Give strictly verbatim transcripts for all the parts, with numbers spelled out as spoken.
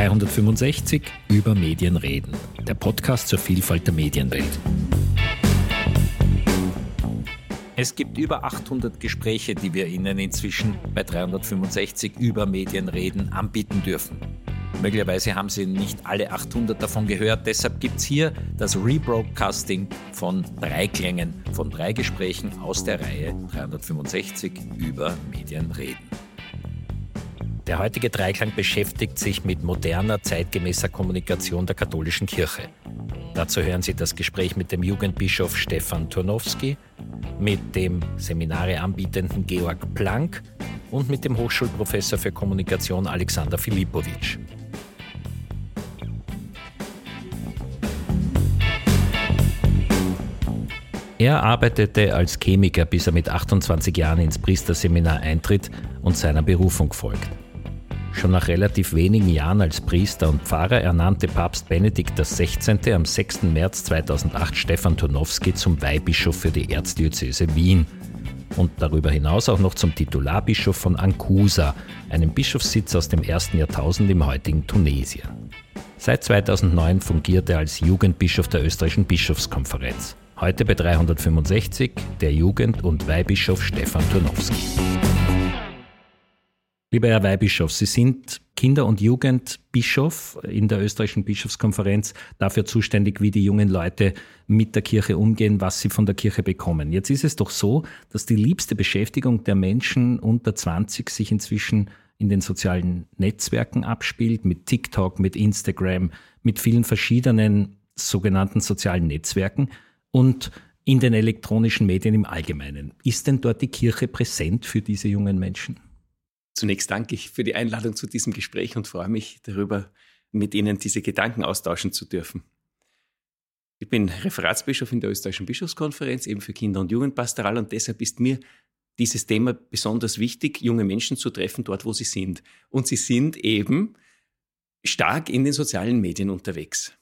dreihundertfünfundsechzig über Medien reden, der Podcast zur Vielfalt der Medienwelt. Es gibt über achthundert Gespräche, die wir Ihnen inzwischen bei dreihundertfünfundsechzig über Medien reden anbieten dürfen. Möglicherweise haben Sie nicht alle achthundert davon gehört, deshalb gibt es hier das Rebroadcasting von drei Klängen, von drei Gesprächen aus der Reihe dreihundertfünfundsechzig über Medien reden. Der heutige Dreiklang beschäftigt sich mit moderner, zeitgemäßer Kommunikation der katholischen Kirche. Dazu hören Sie das Gespräch mit dem Jugendbischof Stefan Turnowski, mit dem Seminare anbietenden Georg Planck und mit dem Hochschulprofessor für Kommunikation Alexander Filipovic. Er arbeitete als Chemiker, bis er mit achtundzwanzig Jahren ins Priesterseminar eintritt und seiner Berufung folgt. Schon nach relativ wenigen Jahren als Priester und Pfarrer ernannte Papst Benedikt der Sechzehnte am sechsten März zweitausendacht Stefan Turnowski zum Weihbischof für die Erzdiözese Wien und darüber hinaus auch noch zum Titularbischof von Ankusa, einem Bischofssitz aus dem ersten Jahrtausend im heutigen Tunesien. Seit zweitausendneun fungiert er als Jugendbischof der Österreichischen Bischofskonferenz. Heute bei dreihundertfünfundsechzig der Jugend- und Weihbischof Stefan Turnowski. Lieber Herr Weihbischof, Sie sind Kinder- und Jugendbischof in der Österreichischen Bischofskonferenz, dafür zuständig, wie die jungen Leute mit der Kirche umgehen, was sie von der Kirche bekommen. Jetzt ist es doch so, dass die liebste Beschäftigung der Menschen unter zwanzig sich inzwischen in den sozialen Netzwerken abspielt, mit TikTok, mit Instagram, mit vielen verschiedenen sogenannten sozialen Netzwerken und in den elektronischen Medien im Allgemeinen. Ist denn dort die Kirche präsent für diese jungen Menschen? Zunächst danke ich für die Einladung zu diesem Gespräch und freue mich darüber, mit Ihnen diese Gedanken austauschen zu dürfen. Ich bin Referatsbischof in der Österreichischen Bischofskonferenz, eben für Kinder- und Jugendpastoral, und deshalb ist mir dieses Thema besonders wichtig, junge Menschen zu treffen, dort wo sie sind. Und sie sind eben stark in den sozialen Medien unterwegs.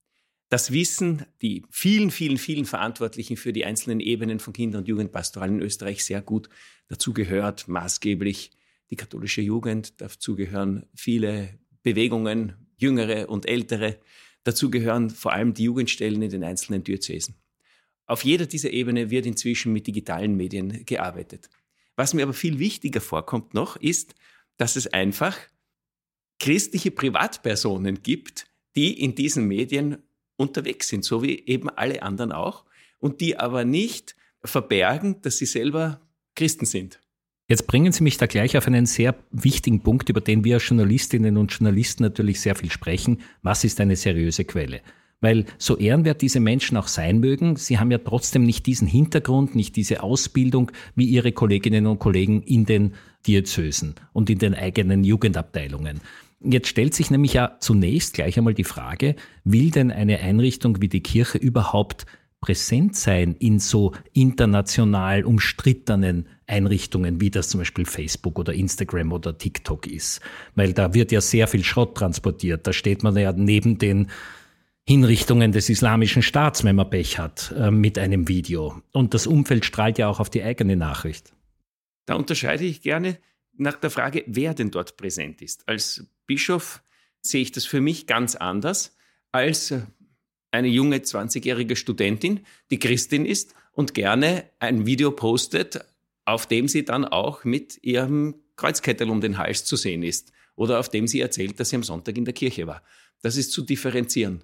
Das wissen die vielen, vielen, vielen Verantwortlichen für die einzelnen Ebenen von Kinder- und Jugendpastoral in Österreich sehr gut. Dazu gehört maßgeblich die katholische Jugend, dazu gehören viele Bewegungen, jüngere und ältere. Dazu gehören vor allem die Jugendstellen in den einzelnen Diözesen. Auf jeder dieser Ebene wird inzwischen mit digitalen Medien gearbeitet. Was mir aber viel wichtiger vorkommt noch, ist, dass es einfach christliche Privatpersonen gibt, die in diesen Medien unterwegs sind, so wie eben alle anderen auch, und die aber nicht verbergen, dass sie selber Christen sind. Jetzt bringen Sie mich da gleich auf einen sehr wichtigen Punkt, über den wir Journalistinnen und Journalisten natürlich sehr viel sprechen. Was ist eine seriöse Quelle? Weil so ehrenwert diese Menschen auch sein mögen, sie haben ja trotzdem nicht diesen Hintergrund, nicht diese Ausbildung wie ihre Kolleginnen und Kollegen in den Diözesen und in den eigenen Jugendabteilungen. Jetzt stellt sich nämlich ja zunächst gleich einmal die Frage, will denn eine Einrichtung wie die Kirche überhaupt präsent sein in so international umstrittenen Einrichtungen, wie das zum Beispiel Facebook oder Instagram oder TikTok ist? Weil da wird ja sehr viel Schrott transportiert. Da steht man ja neben den Hinrichtungen des Islamischen Staats, wenn man Pech hat, mit einem Video. Und das Umfeld strahlt ja auch auf die eigene Nachricht. Da unterscheide ich gerne nach der Frage, wer denn dort präsent ist. Als Bischof sehe ich das für mich ganz anders als eine junge zwanzigjährige Studentin, die Christin ist und gerne ein Video postet, auf dem sie dann auch mit ihrem Kreuzkettel um den Hals zu sehen ist oder auf dem sie erzählt, dass sie am Sonntag in der Kirche war. Das ist zu differenzieren.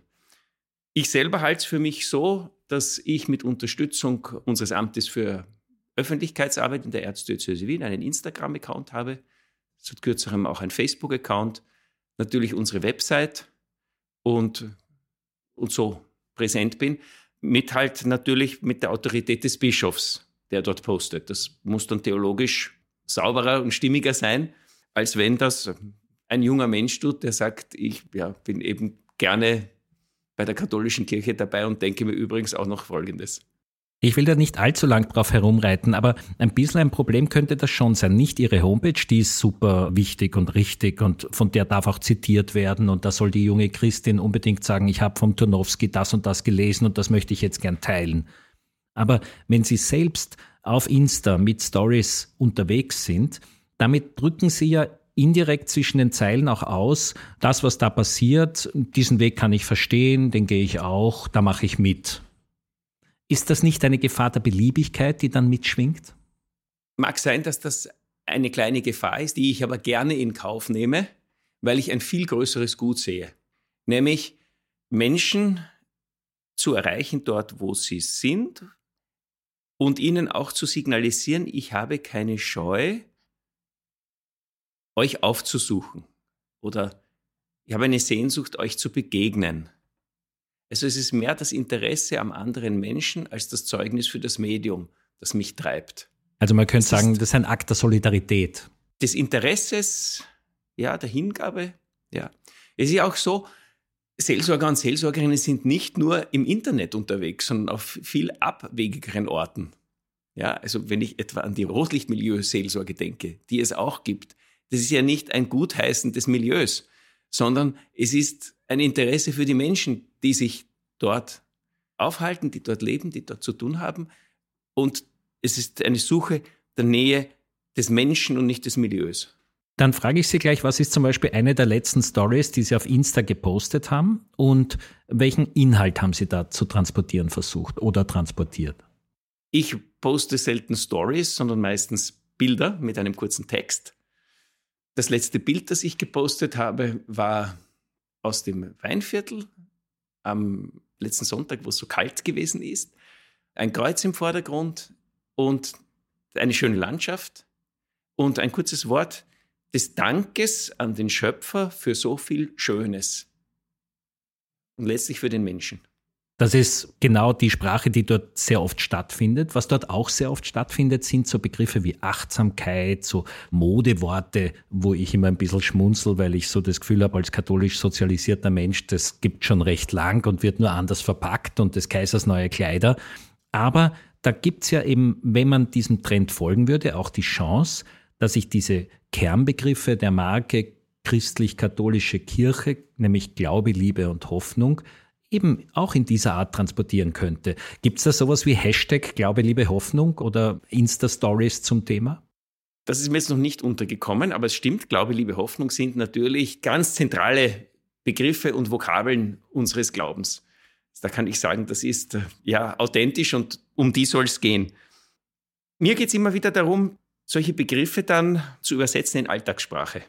Ich selber halte es für mich so, dass ich mit Unterstützung unseres Amtes für Öffentlichkeitsarbeit in der Erzdiözese Wien einen Instagram-Account habe, seit kürzerem auch ein Facebook-Account, natürlich unsere Website und, und so präsent bin, mit halt natürlich mit der Autorität des Bischofs, der dort postet. Das muss dann theologisch sauberer und stimmiger sein, als wenn das ein junger Mensch tut, der sagt, ich ja, bin eben gerne bei der katholischen Kirche dabei und denke mir übrigens auch noch Folgendes. Ich will da nicht allzu lang drauf herumreiten, aber ein bisschen ein Problem könnte das schon sein. Nicht Ihre Homepage, die ist super wichtig und richtig und von der darf auch zitiert werden und da soll die junge Christin unbedingt sagen, ich habe vom Turnowski das und das gelesen und das möchte ich jetzt gern teilen. Aber wenn Sie selbst auf Insta mit Stories unterwegs sind, damit drücken Sie ja indirekt zwischen den Zeilen auch aus, das, was da passiert, diesen Weg kann ich verstehen, den gehe ich auch, da mache ich mit. Ist das nicht eine Gefahr der Beliebigkeit, die dann mitschwingt? Mag sein, dass das eine kleine Gefahr ist, die ich aber gerne in Kauf nehme, weil ich ein viel größeres Gut sehe. Nämlich Menschen zu erreichen dort, wo sie sind und ihnen auch zu signalisieren, ich habe keine Scheu, euch aufzusuchen oder ich habe eine Sehnsucht, euch zu begegnen. Also es ist mehr das Interesse am anderen Menschen als das Zeugnis für das Medium, das mich treibt. Also man könnte sagen, das ist ein Akt der Solidarität. Des Interesses, ja, der Hingabe, ja. Es ist ja auch so, Seelsorger und Seelsorgerinnen sind nicht nur im Internet unterwegs, sondern auf viel abwegigeren Orten. Ja, also wenn ich etwa an die Rotlichtmilieu-Seelsorge denke, die es auch gibt, das ist ja nicht ein Gutheißen des Milieus, sondern es ist ein Interesse für die Menschen, die sich dort aufhalten, die dort leben, die dort zu tun haben. Und es ist eine Suche der Nähe des Menschen und nicht des Milieus. Dann frage ich Sie gleich, was ist zum Beispiel eine der letzten Stories, die Sie auf Insta gepostet haben und welchen Inhalt haben Sie da zu transportieren versucht oder transportiert? Ich poste selten Stories, sondern meistens Bilder mit einem kurzen Text. Das letzte Bild, das ich gepostet habe, war aus dem Weinviertel am letzten Sonntag, wo es so kalt gewesen ist. Ein Kreuz im Vordergrund und eine schöne Landschaft und ein kurzes Wort des Dankes an den Schöpfer für so viel Schönes und letztlich für den Menschen. Das ist genau die Sprache, die dort sehr oft stattfindet. Was dort auch sehr oft stattfindet, sind so Begriffe wie Achtsamkeit, so Modeworte, wo ich immer ein bisschen schmunzel, weil ich so das Gefühl habe, als katholisch sozialisierter Mensch, das gibt schon recht lang und wird nur anders verpackt und des Kaisers neue Kleider. Aber da gibt's ja eben, wenn man diesem Trend folgen würde, auch die Chance, dass ich diese Kernbegriffe der Marke christlich-katholische Kirche, nämlich Glaube, Liebe und Hoffnung, eben auch in dieser Art transportieren könnte. Gibt es da sowas wie Hashtag Glaube, Liebe, Hoffnung oder Insta-Stories zum Thema? Das ist mir jetzt noch nicht untergekommen, aber es stimmt, Glaube, Liebe, Hoffnung sind natürlich ganz zentrale Begriffe und Vokabeln unseres Glaubens. Da kann ich sagen, das ist ja authentisch und um die soll es gehen. Mir geht es immer wieder darum, solche Begriffe dann zu übersetzen in Alltagssprache.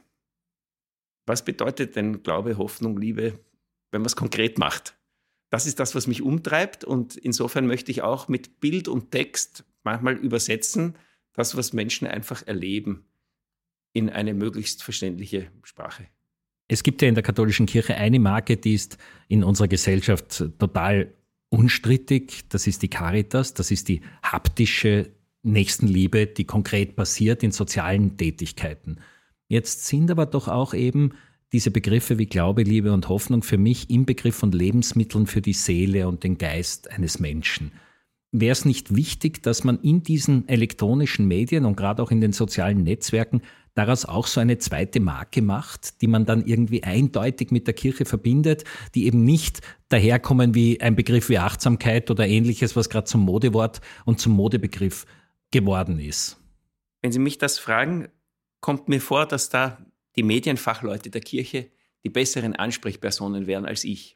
Was bedeutet denn Glaube, Hoffnung, Liebe, wenn man es konkret macht? Das ist das, was mich umtreibt und insofern möchte ich auch mit Bild und Text manchmal übersetzen, das, was Menschen einfach erleben, in eine möglichst verständliche Sprache. Es gibt ja in der katholischen Kirche eine Marke, die ist in unserer Gesellschaft total unstrittig. Das ist die Caritas, das ist die haptische Nächstenliebe, die konkret passiert in sozialen Tätigkeiten. Jetzt sind aber doch auch eben diese Begriffe wie Glaube, Liebe und Hoffnung für mich im Begriff von Lebensmitteln für die Seele und den Geist eines Menschen. Wäre es nicht wichtig, dass man in diesen elektronischen Medien und gerade auch in den sozialen Netzwerken daraus auch so eine zweite Marke macht, die man dann irgendwie eindeutig mit der Kirche verbindet, die eben nicht daherkommen wie ein Begriff wie Achtsamkeit oder ähnliches, was gerade zum Modewort und zum Modebegriff geworden ist? Wenn Sie mich das fragen, kommt mir vor, dass da die Medienfachleute der Kirche die besseren Ansprechpersonen wären als ich.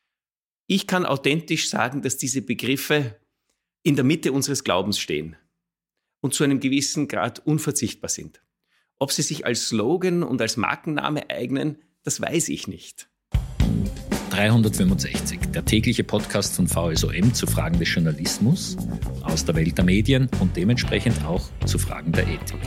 Ich kann authentisch sagen, dass diese Begriffe in der Mitte unseres Glaubens stehen und zu einem gewissen Grad unverzichtbar sind. Ob sie sich als Slogan und als Markenname eignen, das weiß ich nicht. dreihundertfünfundsechzig, der tägliche Podcast von V S O M zu Fragen des Journalismus, aus der Welt der Medien und dementsprechend auch zu Fragen der Ethik.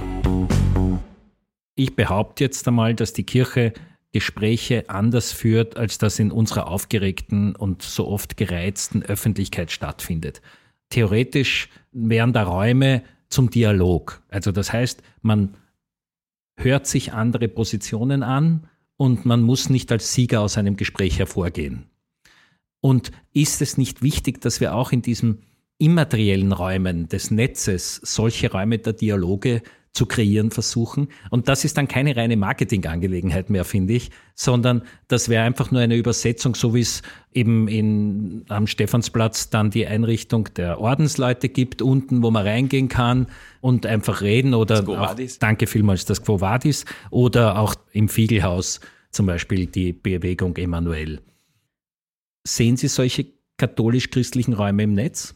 Ich behaupte jetzt einmal, dass die Kirche Gespräche anders führt, als das in unserer aufgeregten und so oft gereizten Öffentlichkeit stattfindet. Theoretisch wären da Räume zum Dialog. Also das heißt, man hört sich andere Positionen an und man muss nicht als Sieger aus einem Gespräch hervorgehen. Und ist es nicht wichtig, dass wir auch in diesen immateriellen Räumen des Netzes solche Räume der Dialoge zu kreieren versuchen. Und das ist dann keine reine Marketingangelegenheit mehr, finde ich, sondern das wäre einfach nur eine Übersetzung, so wie es eben in, am Stephansplatz dann die Einrichtung der Ordensleute gibt, unten, wo man reingehen kann und einfach reden oder auch, danke vielmals, das Quo Vadis, oder auch im Fiegelhaus zum Beispiel die Bewegung Emanuel. Sehen Sie solche katholisch-christlichen Räume im Netz?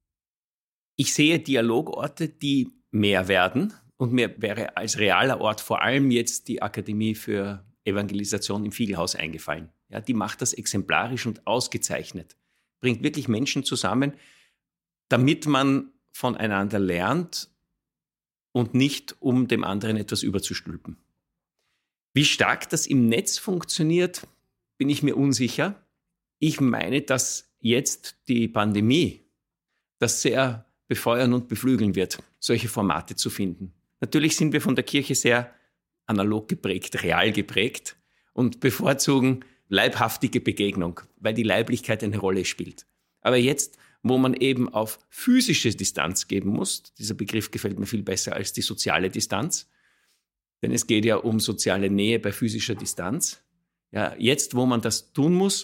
Ich sehe Dialogorte, die mehr werden. Und mir wäre als realer Ort vor allem jetzt die Akademie für Evangelisation im Fiegelhaus eingefallen. Ja, die macht das exemplarisch und ausgezeichnet. Bringt wirklich Menschen zusammen, damit man voneinander lernt und nicht, um dem anderen etwas überzustülpen. Wie stark das im Netz funktioniert, bin ich mir unsicher. Ich meine, dass jetzt die Pandemie das sehr befeuern und beflügeln wird, solche Formate zu finden. Natürlich sind wir von der Kirche sehr analog geprägt, real geprägt und bevorzugen leibhaftige Begegnung, weil die Leiblichkeit eine Rolle spielt. Aber jetzt, wo man eben auf physische Distanz geben muss, dieser Begriff gefällt mir viel besser als die soziale Distanz, denn es geht ja um soziale Nähe bei physischer Distanz. Ja, jetzt, wo man das tun muss,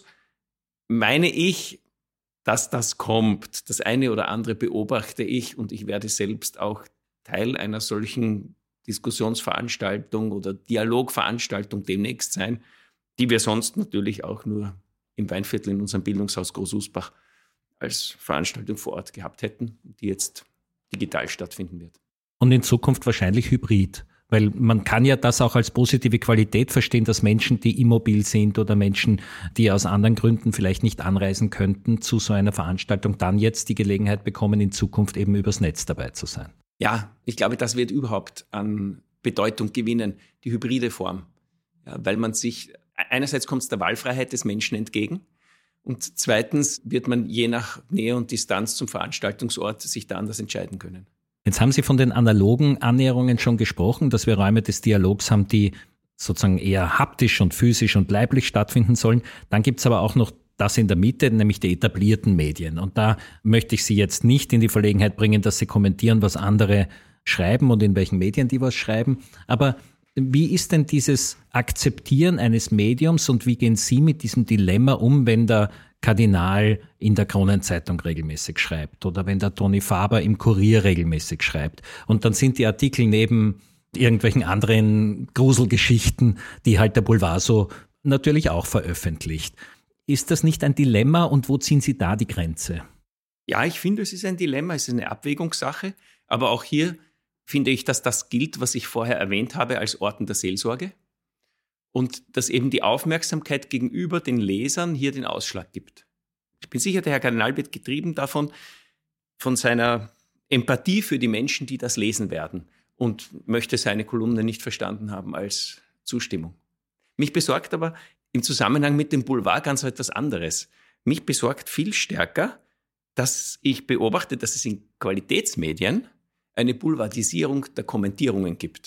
meine ich, dass das kommt. Das eine oder andere beobachte ich und ich werde selbst auch Teil einer solchen Diskussionsveranstaltung oder Dialogveranstaltung demnächst sein, die wir sonst natürlich auch nur im Weinviertel in unserem Bildungshaus Großusbach als Veranstaltung vor Ort gehabt hätten, die jetzt digital stattfinden wird. Und in Zukunft wahrscheinlich hybrid. Weil man kann ja das auch als positive Qualität verstehen, dass Menschen, die immobil sind oder Menschen, die aus anderen Gründen vielleicht nicht anreisen könnten, zu so einer Veranstaltung dann jetzt die Gelegenheit bekommen, in Zukunft eben übers Netz dabei zu sein. Ja, ich glaube, das wird überhaupt an Bedeutung gewinnen, die hybride Form. Ja, weil man sich, einerseits kommt es der Wahlfreiheit des Menschen entgegen und zweitens wird man je nach Nähe und Distanz zum Veranstaltungsort sich da anders entscheiden können. Jetzt haben Sie von den analogen Annäherungen schon gesprochen, dass wir Räume des Dialogs haben, die sozusagen eher haptisch und physisch und leiblich stattfinden sollen. Dann gibt es aber auch noch das in der Mitte, nämlich die etablierten Medien. Und da möchte ich Sie jetzt nicht in die Verlegenheit bringen, dass Sie kommentieren, was andere schreiben und in welchen Medien die was schreiben. Aber wie ist denn dieses Akzeptieren eines Mediums und wie gehen Sie mit diesem Dilemma um, wenn der Kardinal in der Kronenzeitung regelmäßig schreibt oder wenn der Toni Faber im Kurier regelmäßig schreibt? Und dann sind die Artikel neben irgendwelchen anderen Gruselgeschichten, die halt der Boulevard so natürlich auch veröffentlicht. Ist das nicht ein Dilemma und wo ziehen Sie da die Grenze? Ja, ich finde, es ist ein Dilemma, es ist eine Abwägungssache, aber auch hier finde ich, dass das gilt, was ich vorher erwähnt habe, als Orten der Seelsorge und dass eben die Aufmerksamkeit gegenüber den Lesern hier den Ausschlag gibt. Ich bin sicher, der Herr Kardinal wird getrieben davon, von seiner Empathie für die Menschen, die das lesen werden und möchte seine Kolumne nicht verstanden haben als Zustimmung. Mich besorgt aber im Zusammenhang mit dem Boulevard ganz etwas anderes. Mich besorgt viel stärker, dass ich beobachte, dass es in Qualitätsmedien eine Boulevardisierung der Kommentierungen gibt.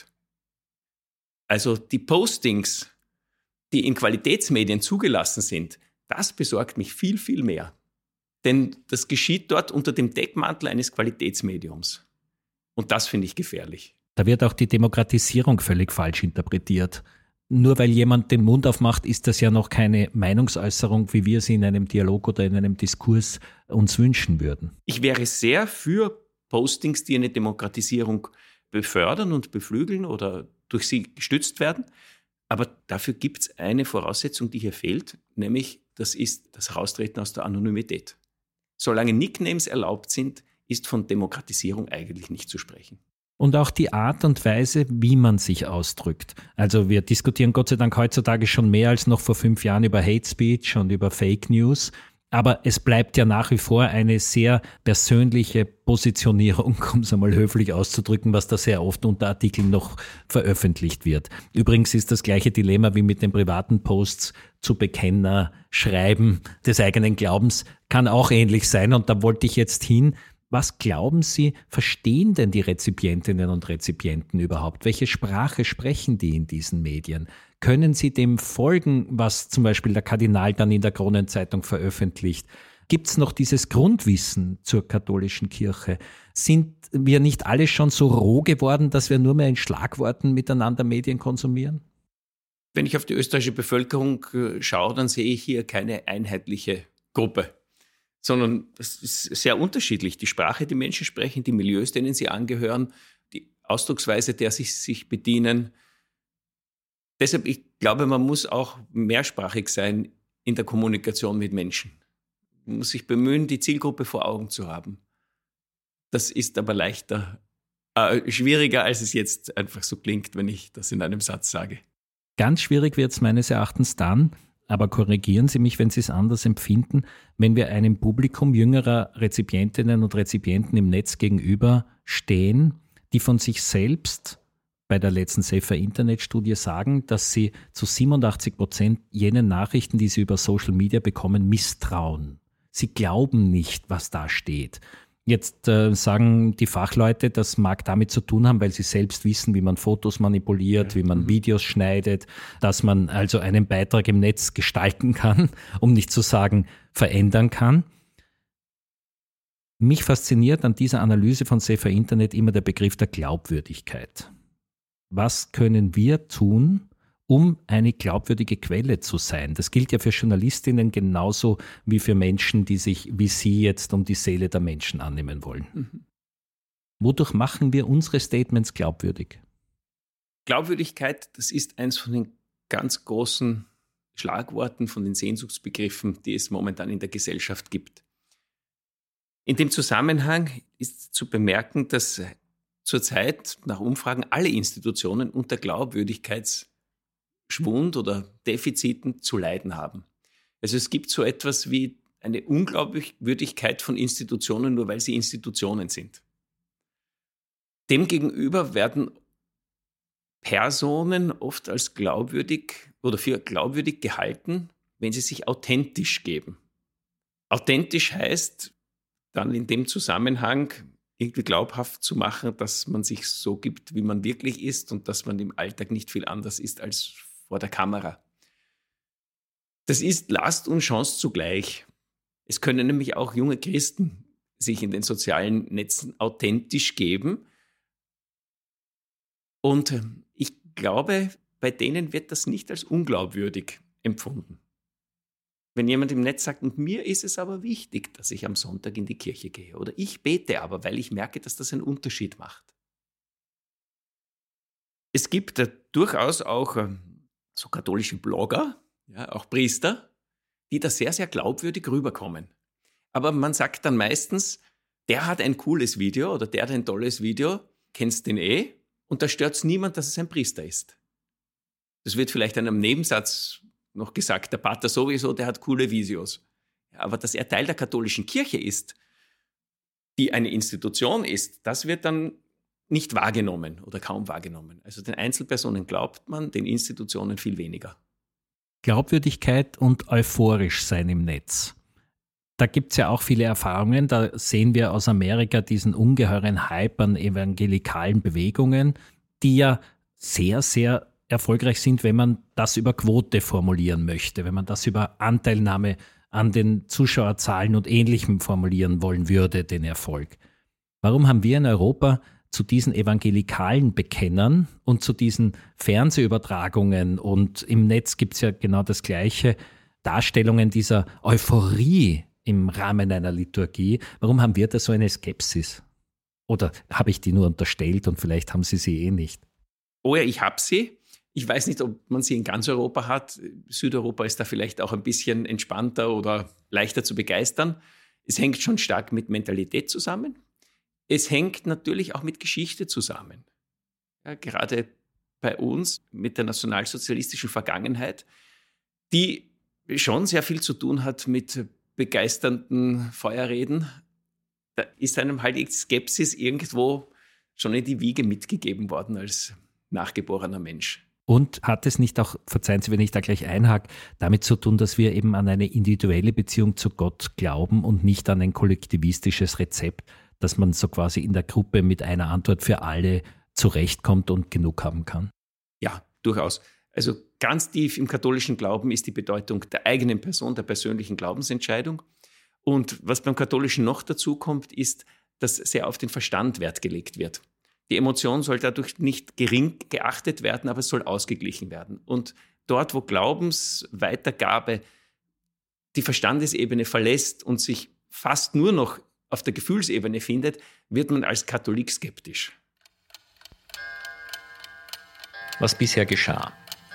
Also die Postings, die in Qualitätsmedien zugelassen sind, das besorgt mich viel, viel mehr. Denn das geschieht dort unter dem Deckmantel eines Qualitätsmediums. Und das finde ich gefährlich. Da wird auch die Demokratisierung völlig falsch interpretiert. Nur weil jemand den Mund aufmacht, ist das ja noch keine Meinungsäußerung, wie wir sie in einem Dialog oder in einem Diskurs uns wünschen würden. Ich wäre sehr für Postings, die eine Demokratisierung befördern und beflügeln oder durch sie gestützt werden. Aber dafür gibt es eine Voraussetzung, die hier fehlt, nämlich das ist das Heraustreten aus der Anonymität. Solange Nicknames erlaubt sind, ist von Demokratisierung eigentlich nicht zu sprechen. Und auch die Art und Weise, wie man sich ausdrückt. Also wir diskutieren Gott sei Dank heutzutage schon mehr als noch vor fünf Jahren über Hate Speech und über Fake News. Aber es bleibt ja nach wie vor eine sehr persönliche Positionierung, um es einmal höflich auszudrücken, was da sehr oft unter Artikeln noch veröffentlicht wird. Übrigens ist das gleiche Dilemma wie mit den privaten Posts zu Bekenner, Schreiben des eigenen Glaubens, kann auch ähnlich sein. Und da wollte ich jetzt hin. Was glauben Sie, verstehen denn die Rezipientinnen und Rezipienten überhaupt? Welche Sprache sprechen die in diesen Medien? Können Sie dem folgen, was zum Beispiel der Kardinal dann in der Kronenzeitung veröffentlicht? Gibt es noch dieses Grundwissen zur katholischen Kirche? Sind wir nicht alle schon so roh geworden, dass wir nur mehr in Schlagworten miteinander Medien konsumieren? Wenn ich auf die österreichische Bevölkerung schaue, dann sehe ich hier keine einheitliche Gruppe, sondern es ist sehr unterschiedlich. Die Sprache, die Menschen sprechen, die Milieus, denen sie angehören, die Ausdrucksweise, der sie sich bedienen. Deshalb, ich glaube, man muss auch mehrsprachig sein in der Kommunikation mit Menschen. Man muss sich bemühen, die Zielgruppe vor Augen zu haben. Das ist aber leichter, äh, schwieriger, als es jetzt einfach so klingt, wenn ich das in einem Satz sage. Ganz schwierig wird es meines Erachtens dann, aber korrigieren Sie mich, wenn Sie es anders empfinden, wenn wir einem Publikum jüngerer Rezipientinnen und Rezipienten im Netz gegenüber stehen, die von sich selbst bei der letzten Cepher-Internet-Studie sagen, dass sie zu siebenundachtzig Prozent jenen Nachrichten, die sie über Social Media bekommen, misstrauen. Sie glauben nicht, was da steht. Jetzt äh, sagen die Fachleute, das mag damit zu tun haben, weil sie selbst wissen, wie man Fotos manipuliert, ja. wie man Videos schneidet, dass man also einen Beitrag im Netz gestalten kann, um nicht zu sagen verändern kann. Mich fasziniert an dieser Analyse von Cepher Internet immer der Begriff der Glaubwürdigkeit. Was können wir tun, um eine glaubwürdige Quelle zu sein? Das gilt ja für Journalistinnen genauso wie für Menschen, die sich wie Sie jetzt um die Seele der Menschen annehmen wollen. Mhm. Wodurch machen wir unsere Statements glaubwürdig? Glaubwürdigkeit, das ist eins von den ganz großen Schlagworten, von den Sehnsuchtsbegriffen, die es momentan in der Gesellschaft gibt. In dem Zusammenhang ist zu bemerken, dass zurzeit nach Umfragen alle Institutionen unter Glaubwürdigkeitsschwund oder Defiziten zu leiden haben. Also es gibt so etwas wie eine Unglaubwürdigkeit von Institutionen, nur weil sie Institutionen sind. Demgegenüber werden Personen oft als glaubwürdig oder für glaubwürdig gehalten, wenn sie sich authentisch geben. Authentisch heißt dann in dem Zusammenhang irgendwie glaubhaft zu machen, dass man sich so gibt, wie man wirklich ist und dass man im Alltag nicht viel anders ist als vor der Kamera. Das ist Last und Chance zugleich. Es können nämlich auch junge Christen sich in den sozialen Netzen authentisch geben. Und ich glaube, bei denen wird das nicht als unglaubwürdig empfunden. Wenn jemand im Netz sagt, und mir ist es aber wichtig, dass ich am Sonntag in die Kirche gehe, oder ich bete aber, weil ich merke, dass das einen Unterschied macht. Es gibt äh, durchaus auch äh, so katholische Blogger, ja, auch Priester, die da sehr, sehr glaubwürdig rüberkommen. Aber man sagt dann meistens, der hat ein cooles Video oder der hat ein tolles Video, kennst den eh, und da stört es niemand, dass es ein Priester ist. Das wird vielleicht in einem Nebensatz noch gesagt, der Pater sowieso, der hat coole Videos. Ja, aber dass er Teil der katholischen Kirche ist, die eine Institution ist, das wird dann nicht wahrgenommen oder kaum wahrgenommen. Also den Einzelpersonen glaubt man, den Institutionen viel weniger. Glaubwürdigkeit und euphorisch sein im Netz. Da gibt es ja auch viele Erfahrungen. Da sehen wir aus Amerika diesen ungeheuren Hype an evangelikalen Bewegungen, die ja sehr, sehr erfolgreich sind, wenn man das über Quote formulieren möchte, wenn man das über Anteilnahme an den Zuschauerzahlen und Ähnlichem formulieren wollen würde, den Erfolg. Warum haben wir in Europa zu diesen evangelikalen Bekennern und zu diesen Fernsehübertragungen, und im Netz gibt es ja genau das Gleiche, Darstellungen dieser Euphorie im Rahmen einer Liturgie, warum haben wir da so eine Skepsis? Oder habe ich die nur unterstellt und vielleicht haben Sie sie eh nicht? Oh ja, ich habe sie. Ich weiß nicht, ob man sie in ganz Europa hat. Südeuropa ist da vielleicht auch ein bisschen entspannter oder leichter zu begeistern. Es hängt schon stark mit Mentalität zusammen. Es hängt natürlich auch mit Geschichte zusammen. Ja, gerade bei uns mit der nationalsozialistischen Vergangenheit, die schon sehr viel zu tun hat mit begeisternden Feuerreden. Da ist einem halt die Skepsis irgendwo schon in die Wiege mitgegeben worden als nachgeborener Mensch. Und hat es nicht auch, verzeihen Sie, wenn ich da gleich einhake, damit zu tun, dass wir eben an eine individuelle Beziehung zu Gott glauben und nicht an ein kollektivistisches Rezept, dass man so quasi in der Gruppe mit einer Antwort für alle zurechtkommt und genug haben kann? Ja, durchaus. Also ganz tief im katholischen Glauben ist die Bedeutung der eigenen Person, der persönlichen Glaubensentscheidung. Und was beim Katholischen noch dazu kommt, ist, dass sehr auf den Verstand Wert gelegt wird. Die Emotion soll dadurch nicht gering geachtet werden, aber es soll ausgeglichen werden. Und dort, wo Glaubensweitergabe die Verstandesebene verlässt und sich fast nur noch auf der Gefühlsebene findet, wird man als Katholik skeptisch. Was bisher geschah.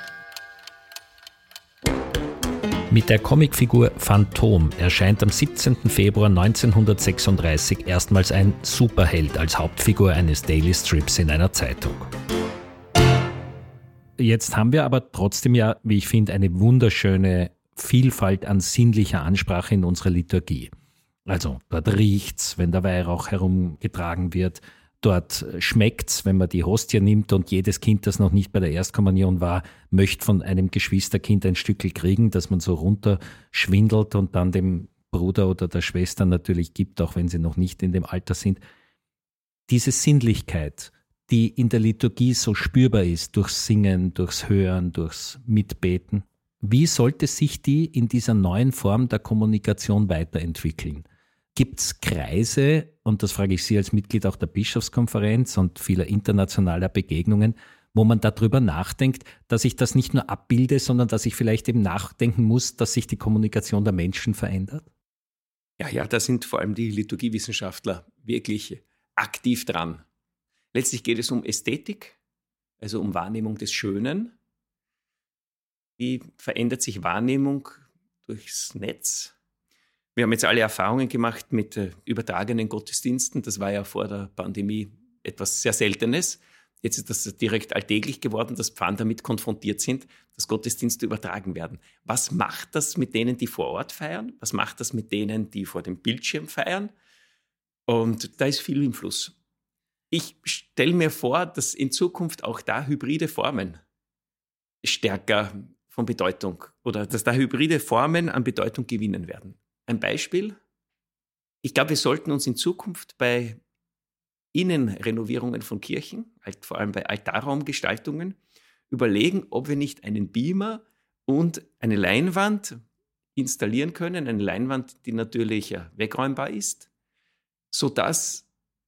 Mit der Comicfigur Phantom erscheint am siebzehnten Februar neunzehnhundertsechsunddreißig erstmals ein Superheld als Hauptfigur eines Daily Strips in einer Zeitung. Jetzt haben wir aber trotzdem ja, wie ich finde, eine wunderschöne Vielfalt an sinnlicher Ansprache in unserer Liturgie. Also dort riecht's, wenn der Weihrauch herumgetragen wird. Dort schmeckt's, wenn man die Hostie nimmt und jedes Kind, das noch nicht bei der Erstkommunion war, möchte von einem Geschwisterkind ein Stückel kriegen, das man so runterschwindelt und dann dem Bruder oder der Schwester natürlich gibt, auch wenn sie noch nicht in dem Alter sind. Diese Sinnlichkeit, die in der Liturgie so spürbar ist, durchs Singen, durchs Hören, durchs Mitbeten, wie sollte sich die in dieser neuen Form der Kommunikation weiterentwickeln? Gibt es Kreise, und das frage ich Sie als Mitglied auch der Bischofskonferenz und vieler internationaler Begegnungen, wo man darüber nachdenkt, dass ich das nicht nur abbilde, sondern dass ich vielleicht eben nachdenken muss, dass sich die Kommunikation der Menschen verändert? Ja, ja, da sind vor allem die Liturgiewissenschaftler wirklich aktiv dran. Letztlich geht es um Ästhetik, also um Wahrnehmung des Schönen. Wie verändert sich Wahrnehmung durchs Netz? Wir haben jetzt alle Erfahrungen gemacht mit äh, übertragenen Gottesdiensten. Das war ja vor der Pandemie etwas sehr Seltenes. Jetzt ist das direkt alltäglich geworden, dass Pfarrer damit konfrontiert sind, dass Gottesdienste übertragen werden. Was macht das mit denen, die vor Ort feiern? Was macht das mit denen, die vor dem Bildschirm feiern? Und da ist viel im Fluss. Ich stelle mir vor, dass in Zukunft auch da hybride Formen stärker von Bedeutung oder dass da hybride Formen an Bedeutung gewinnen werden. Ein Beispiel. Ich glaube, wir sollten uns in Zukunft bei Innenrenovierungen von Kirchen, vor allem bei Altarraumgestaltungen, überlegen, ob wir nicht einen Beamer und eine Leinwand installieren können. Eine Leinwand, die natürlich wegräumbar ist, sodass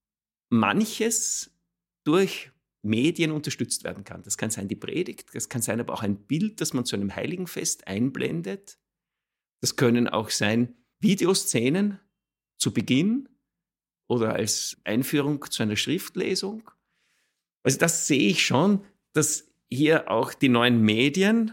manches durch Medien unterstützt werden kann. Das kann sein die Predigt, das kann sein aber auch ein Bild, das man zu einem Heiligenfest einblendet. Das können auch sein Videoszenen zu Beginn oder als Einführung zu einer Schriftlesung. Also das sehe ich schon, dass hier auch die neuen Medien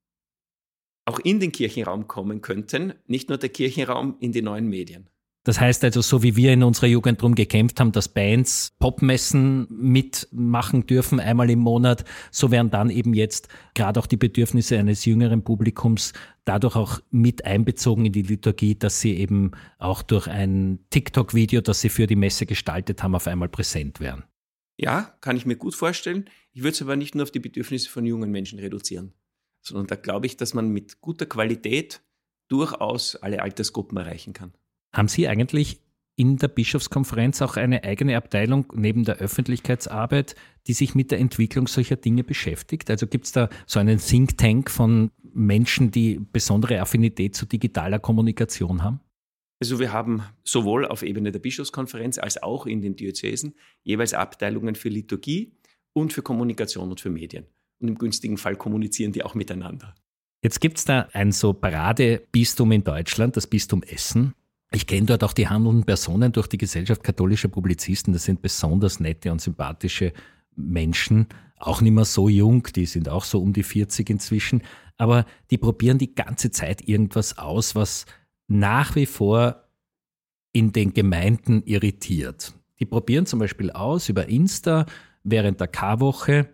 auch in den Kirchenraum kommen könnten, nicht nur der Kirchenraum in die neuen Medien. Das heißt also, so wie wir in unserer Jugend darum gekämpft haben, dass Bands Popmessen mitmachen dürfen, einmal im Monat, so werden dann eben jetzt gerade auch die Bedürfnisse eines jüngeren Publikums dadurch auch mit einbezogen in die Liturgie, dass sie eben auch durch ein TikTok-Video, das sie für die Messe gestaltet haben, auf einmal präsent werden. Ja, kann ich mir gut vorstellen. Ich würde es aber nicht nur auf die Bedürfnisse von jungen Menschen reduzieren, sondern da glaube ich, dass man mit guter Qualität durchaus alle Altersgruppen erreichen kann. Haben Sie eigentlich in der Bischofskonferenz auch eine eigene Abteilung neben der Öffentlichkeitsarbeit, die sich mit der Entwicklung solcher Dinge beschäftigt? Also gibt es da so einen Think Tank von Menschen, die besondere Affinität zu digitaler Kommunikation haben? Also wir haben sowohl auf Ebene der Bischofskonferenz als auch in den Diözesen jeweils Abteilungen für Liturgie und für Kommunikation und für Medien. Und im günstigen Fall kommunizieren die auch miteinander. Jetzt gibt es da ein so Paradebistum in Deutschland, das Bistum Essen. Ich kenne dort auch die handelnden Personen durch die Gesellschaft katholischer Publizisten. Das sind besonders nette und sympathische Menschen, auch nicht mehr so jung, die sind auch so um die vierzig inzwischen, aber die probieren die ganze Zeit irgendwas aus, was nach wie vor in den Gemeinden irritiert. Die probieren zum Beispiel aus, über Insta während der Karwoche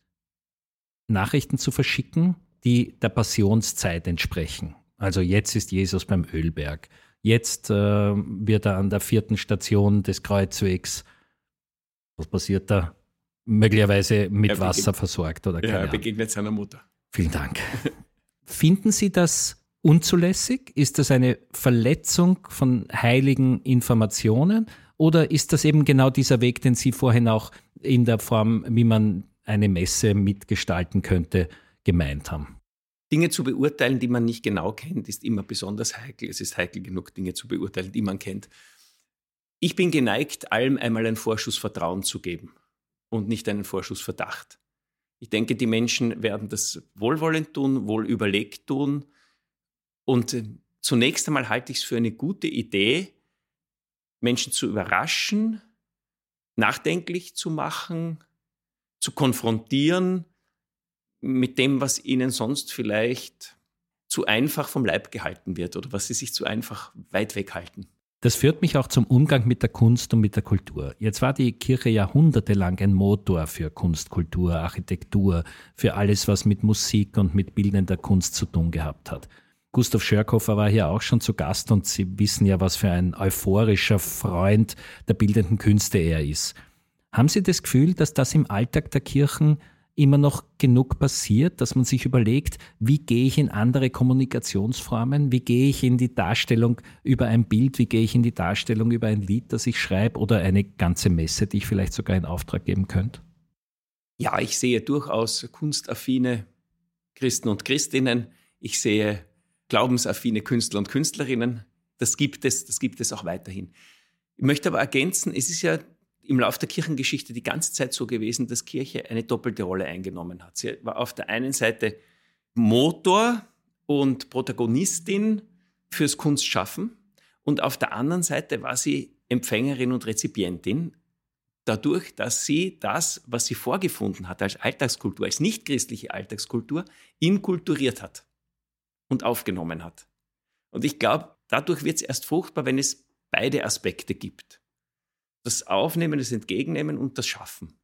Nachrichten zu verschicken, die der Passionszeit entsprechen. Also jetzt ist Jesus beim Ölberg. Jetzt äh, wird er an der vierten Station des Kreuzwegs, was passiert da? Möglicherweise mit er Wasser begegnet, versorgt oder keine ja, er Ahnung. begegnet seiner Mutter. Vielen Dank. Finden Sie das unzulässig? Ist das eine Verletzung von heiligen Informationen? Oder ist das eben genau dieser Weg, den Sie vorhin auch in der Form, wie man eine Messe mitgestalten könnte, gemeint haben? Dinge zu beurteilen, die man nicht genau kennt, ist immer besonders heikel. Es ist heikel genug, Dinge zu beurteilen, die man kennt. Ich bin geneigt, allem einmal einen Vorschuss Vertrauen zu geben und nicht einen Vorschuss Verdacht. Ich denke, die Menschen werden das wohlwollend tun, wohl überlegt tun. Und äh, zunächst einmal halte ich es für eine gute Idee, Menschen zu überraschen, nachdenklich zu machen, zu konfrontieren mit dem, was ihnen sonst vielleicht zu einfach vom Leib gehalten wird oder was sie sich zu einfach weit weghalten. Das führt mich auch zum Umgang mit der Kunst und mit der Kultur. Jetzt war die Kirche jahrhundertelang ein Motor für Kunst, Kultur, Architektur, für alles, was mit Musik und mit bildender Kunst zu tun gehabt hat. Gustav Schörkhofer war hier auch schon zu Gast und Sie wissen ja, was für ein euphorischer Freund der bildenden Künste er ist. Haben Sie das Gefühl, dass das im Alltag der Kirchen immer noch genug passiert, dass man sich überlegt, wie gehe ich in andere Kommunikationsformen, wie gehe ich in die Darstellung über ein Bild, wie gehe ich in die Darstellung über ein Lied, das ich schreibe oder eine ganze Messe, die ich vielleicht sogar in Auftrag geben könnte? Ja, ich sehe durchaus kunstaffine Christen und Christinnen. Ich sehe glaubensaffine Künstler und Künstlerinnen. Das gibt es, das gibt es auch weiterhin. Ich möchte aber ergänzen, es ist ja im Laufe der Kirchengeschichte die ganze Zeit so gewesen, dass Kirche eine doppelte Rolle eingenommen hat. Sie war auf der einen Seite Motor und Protagonistin fürs Kunstschaffen und auf der anderen Seite war sie Empfängerin und Rezipientin, dadurch, dass sie das, was sie vorgefunden hat als Alltagskultur, als nichtchristliche Alltagskultur, inkulturiert hat und aufgenommen hat. Und ich glaube, dadurch wird es erst fruchtbar, wenn es beide Aspekte gibt. Das Aufnehmen, das Entgegennehmen und das Schaffen.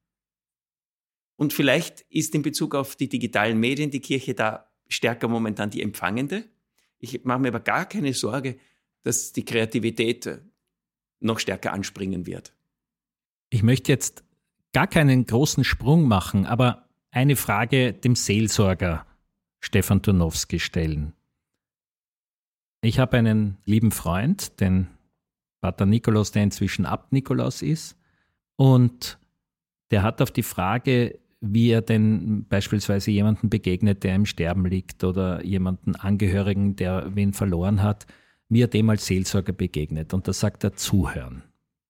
Und vielleicht ist in Bezug auf die digitalen Medien die Kirche da stärker momentan die Empfangende. Ich mache mir aber gar keine Sorge, dass die Kreativität noch stärker anspringen wird. Ich möchte jetzt gar keinen großen Sprung machen, aber eine Frage dem Seelsorger Stefan Turnowski stellen. Ich habe einen lieben Freund, den Pater Nikolaus, der inzwischen Abt Nikolaus ist, und der hat auf die Frage, wie er denn beispielsweise jemanden begegnet, der im Sterben liegt oder jemanden Angehörigen, der wen verloren hat, wie er dem als Seelsorger begegnet. Und da sagt er zuhören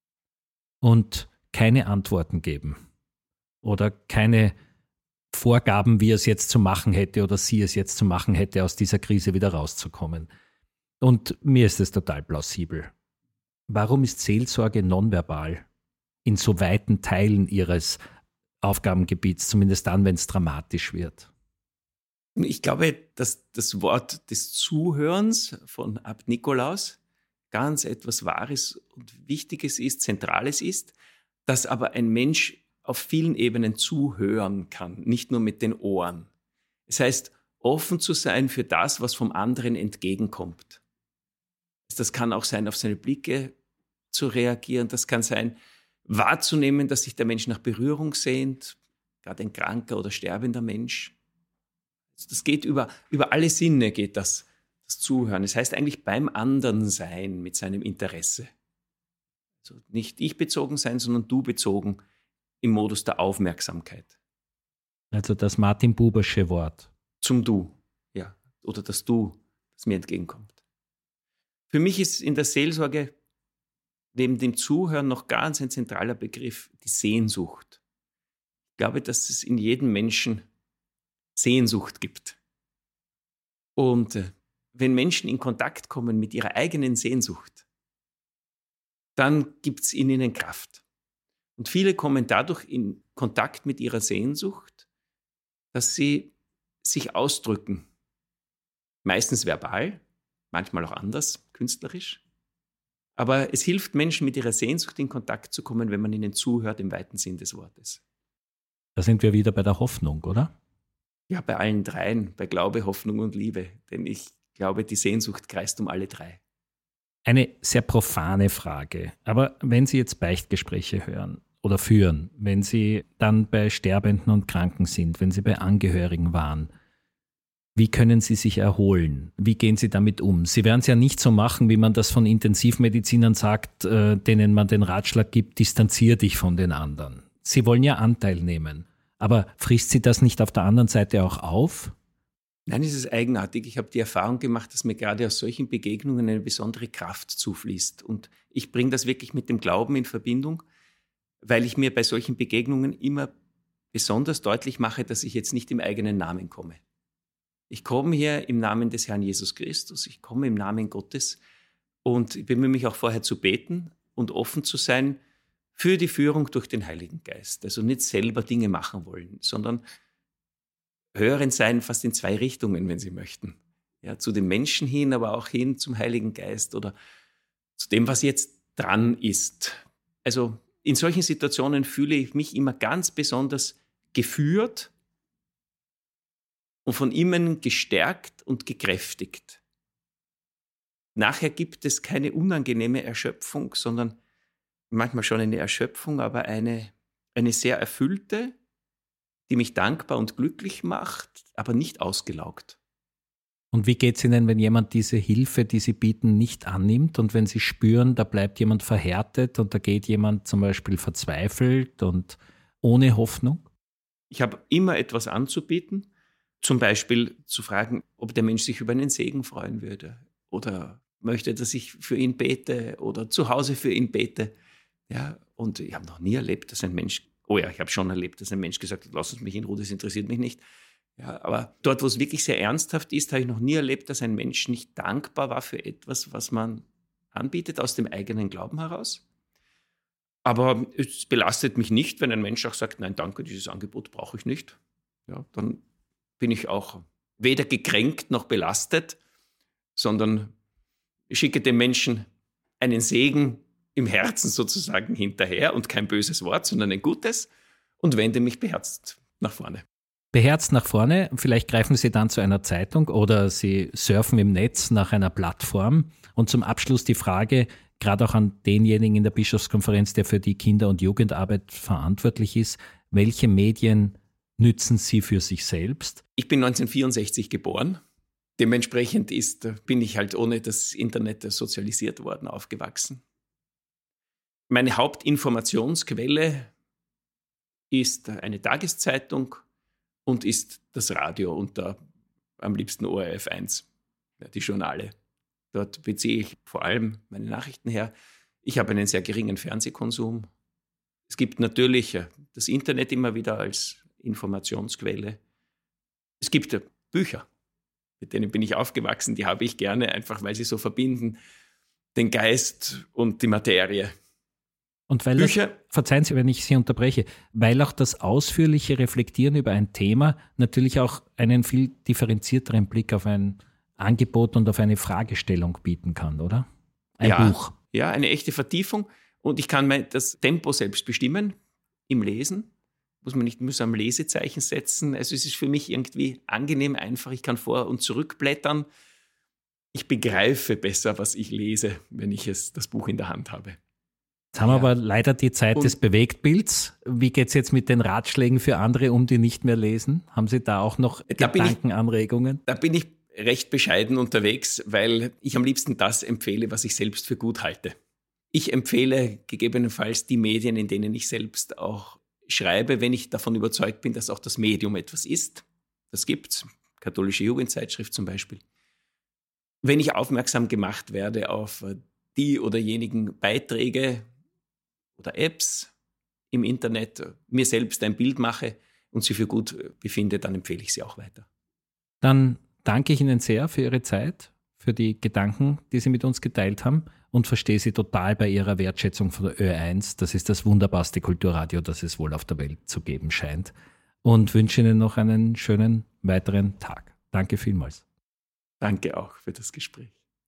und keine Antworten geben oder keine Vorgaben, wie er es jetzt zu machen hätte oder sie es jetzt zu machen hätte, aus dieser Krise wieder rauszukommen. Und mir ist es total plausibel. Warum ist Seelsorge nonverbal in so weiten Teilen ihres Aufgabengebiets, zumindest dann, wenn es dramatisch wird? Ich glaube, dass das Wort des Zuhörens von Abt Nikolaus ganz etwas Wahres und Wichtiges ist, Zentrales ist, dass aber ein Mensch auf vielen Ebenen zuhören kann, nicht nur mit den Ohren. Das heißt, offen zu sein für das, was vom anderen entgegenkommt. Das kann auch sein, auf seine Blicke zu reagieren. Das kann sein, wahrzunehmen, dass sich der Mensch nach Berührung sehnt, gerade ein kranker oder sterbender Mensch. Das geht über, über alle Sinne, geht das, das Zuhören. Das heißt eigentlich beim anderen sein mit seinem Interesse. Also nicht ich bezogen sein, sondern du bezogen im Modus der Aufmerksamkeit. Also das Martin Bubersche Wort. Zum Du, ja. Oder das Du, das mir entgegenkommt. Für mich ist in der Seelsorge neben dem Zuhören noch ganz ein zentraler Begriff die Sehnsucht. Ich glaube, dass es in jedem Menschen Sehnsucht gibt. Und äh, wenn Menschen in Kontakt kommen mit ihrer eigenen Sehnsucht, dann gibt es in ihnen Kraft. Und viele kommen dadurch in Kontakt mit ihrer Sehnsucht, dass sie sich ausdrücken. Meistens verbal, manchmal auch anders, künstlerisch. Aber es hilft Menschen, mit ihrer Sehnsucht in Kontakt zu kommen, wenn man ihnen zuhört, im weiten Sinn des Wortes. Da sind wir wieder bei der Hoffnung, oder? Ja, bei allen dreien, bei Glaube, Hoffnung und Liebe. Denn ich glaube, die Sehnsucht kreist um alle drei. Eine sehr profane Frage. Aber wenn Sie jetzt Beichtgespräche hören oder führen, wenn Sie dann bei Sterbenden und Kranken sind, wenn Sie bei Angehörigen waren, wie können Sie sich erholen? Wie gehen Sie damit um? Sie werden es ja nicht so machen, wie man das von Intensivmedizinern sagt, äh, denen man den Ratschlag gibt, distanzier dich von den anderen. Sie wollen ja Anteil nehmen. Aber frisst Sie das nicht auf der anderen Seite auch auf? Nein, es ist eigenartig. Ich habe die Erfahrung gemacht, dass mir gerade aus solchen Begegnungen eine besondere Kraft zufließt. Und ich bringe das wirklich mit dem Glauben in Verbindung, weil ich mir bei solchen Begegnungen immer besonders deutlich mache, dass ich jetzt nicht im eigenen Namen komme. Ich komme hier im Namen des Herrn Jesus Christus, ich komme im Namen Gottes und ich bemühe mich auch vorher zu beten und offen zu sein für die Führung durch den Heiligen Geist. Also nicht selber Dinge machen wollen, sondern hören sein fast in zwei Richtungen, wenn Sie möchten. Ja, zu den Menschen hin, aber auch hin zum Heiligen Geist oder zu dem, was jetzt dran ist. Also in solchen Situationen fühle ich mich immer ganz besonders geführt und von innen gestärkt und gekräftigt. Nachher gibt es keine unangenehme Erschöpfung, sondern manchmal schon eine Erschöpfung, aber eine, eine sehr erfüllte, die mich dankbar und glücklich macht, aber nicht ausgelaugt. Und wie geht es Ihnen, wenn jemand diese Hilfe, die Sie bieten, nicht annimmt und wenn Sie spüren, da bleibt jemand verhärtet und da geht jemand zum Beispiel verzweifelt und ohne Hoffnung? Ich habe immer etwas anzubieten, zum Beispiel zu fragen, ob der Mensch sich über einen Segen freuen würde oder möchte, dass ich für ihn bete oder zu Hause für ihn bete. Ja, und ich habe noch nie erlebt, dass ein Mensch, oh ja, ich habe schon erlebt, dass ein Mensch gesagt hat, lass uns mich in Ruhe, das interessiert mich nicht. Ja, aber dort, wo es wirklich sehr ernsthaft ist, habe ich noch nie erlebt, dass ein Mensch nicht dankbar war für etwas, was man anbietet, aus dem eigenen Glauben heraus. Aber es belastet mich nicht, wenn ein Mensch auch sagt, nein, danke, dieses Angebot brauche ich nicht. Ja, dann bin ich auch weder gekränkt noch belastet, sondern schicke dem Menschen einen Segen im Herzen sozusagen hinterher und kein böses Wort, sondern ein gutes und wende mich beherzt nach vorne. Beherzt nach vorne, vielleicht greifen Sie dann zu einer Zeitung oder Sie surfen im Netz nach einer Plattform. Und zum Abschluss die Frage, gerade auch an denjenigen in der Bischofskonferenz, der für die Kinder- und Jugendarbeit verantwortlich ist, welche Medien nützen Sie für sich selbst? Ich bin neunzehnhundertvierundsechzig geboren. Dementsprechend ist, bin ich halt ohne das Internet sozialisiert worden, aufgewachsen. Meine Hauptinformationsquelle ist eine Tageszeitung und ist das Radio und da am liebsten O R F eins, die Journale. Dort beziehe ich vor allem meine Nachrichten her. Ich habe einen sehr geringen Fernsehkonsum. Es gibt natürlich das Internet immer wieder als Informationsquelle. Es gibt Bücher, mit denen bin ich aufgewachsen, die habe ich gerne, einfach weil sie so verbinden, den Geist und die Materie. Und weil Bücher, das, verzeihen Sie, wenn ich Sie unterbreche, weil auch das ausführliche Reflektieren über ein Thema natürlich auch einen viel differenzierteren Blick auf ein Angebot und auf eine Fragestellung bieten kann, oder? Ein ja, Buch. Ja, eine echte Vertiefung. Und ich kann mein, das Tempo selbst bestimmen im Lesen. Muss man nicht mühsam Lesezeichen setzen. Also es ist für mich irgendwie angenehm, einfach. Ich kann vor- und zurückblättern. Ich begreife besser, was ich lese, wenn ich es, das Buch in der Hand habe. Jetzt haben wir ja. aber leider die Zeit und des Bewegtbilds. Wie geht es jetzt mit den Ratschlägen für andere um, die nicht mehr lesen? Haben Sie da auch noch da Gedankenanregungen? Da bin ich recht bescheiden unterwegs, weil ich am liebsten das empfehle, was ich selbst für gut halte. Ich empfehle gegebenenfalls die Medien, in denen ich selbst auch schreibe, wenn ich davon überzeugt bin, dass auch das Medium etwas ist. Das gibt's. Katholische Jugendzeitschrift zum Beispiel. Wenn ich aufmerksam gemacht werde auf die oder jenigen Beiträge oder Apps im Internet, mir selbst ein Bild mache und sie für gut befinde, dann empfehle ich sie auch weiter. Dann danke ich Ihnen sehr für Ihre Zeit, für die Gedanken, die Sie mit uns geteilt haben und verstehe Sie total bei Ihrer Wertschätzung von der Ö eins. Das ist das wunderbarste Kulturradio, das es wohl auf der Welt zu geben scheint. Und wünsche Ihnen noch einen schönen weiteren Tag. Danke vielmals. Danke auch für das Gespräch.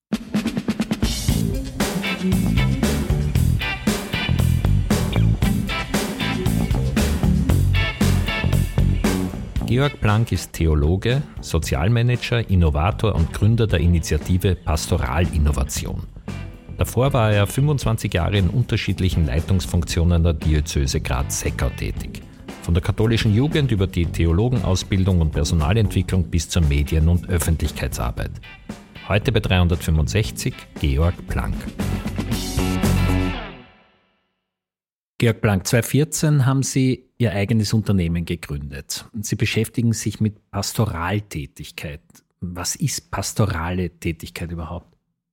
Georg Planck ist Theologe, Sozialmanager, Innovator und Gründer der Initiative Pastoralinnovation. Davor war er fünfundzwanzig Jahre in unterschiedlichen Leitungsfunktionen der Diözese Graz-Seckau tätig. Von der katholischen Jugend über die Theologenausbildung und Personalentwicklung bis zur Medien- und Öffentlichkeitsarbeit. Heute bei dreihundertfünfundsechzig Georg Planck. Georg Blank, zweitausendvierzehn haben Sie Ihr eigenes Unternehmen gegründet. Sie beschäftigen sich mit Pastoraltätigkeit. Was ist pastorale Tätigkeit überhaupt?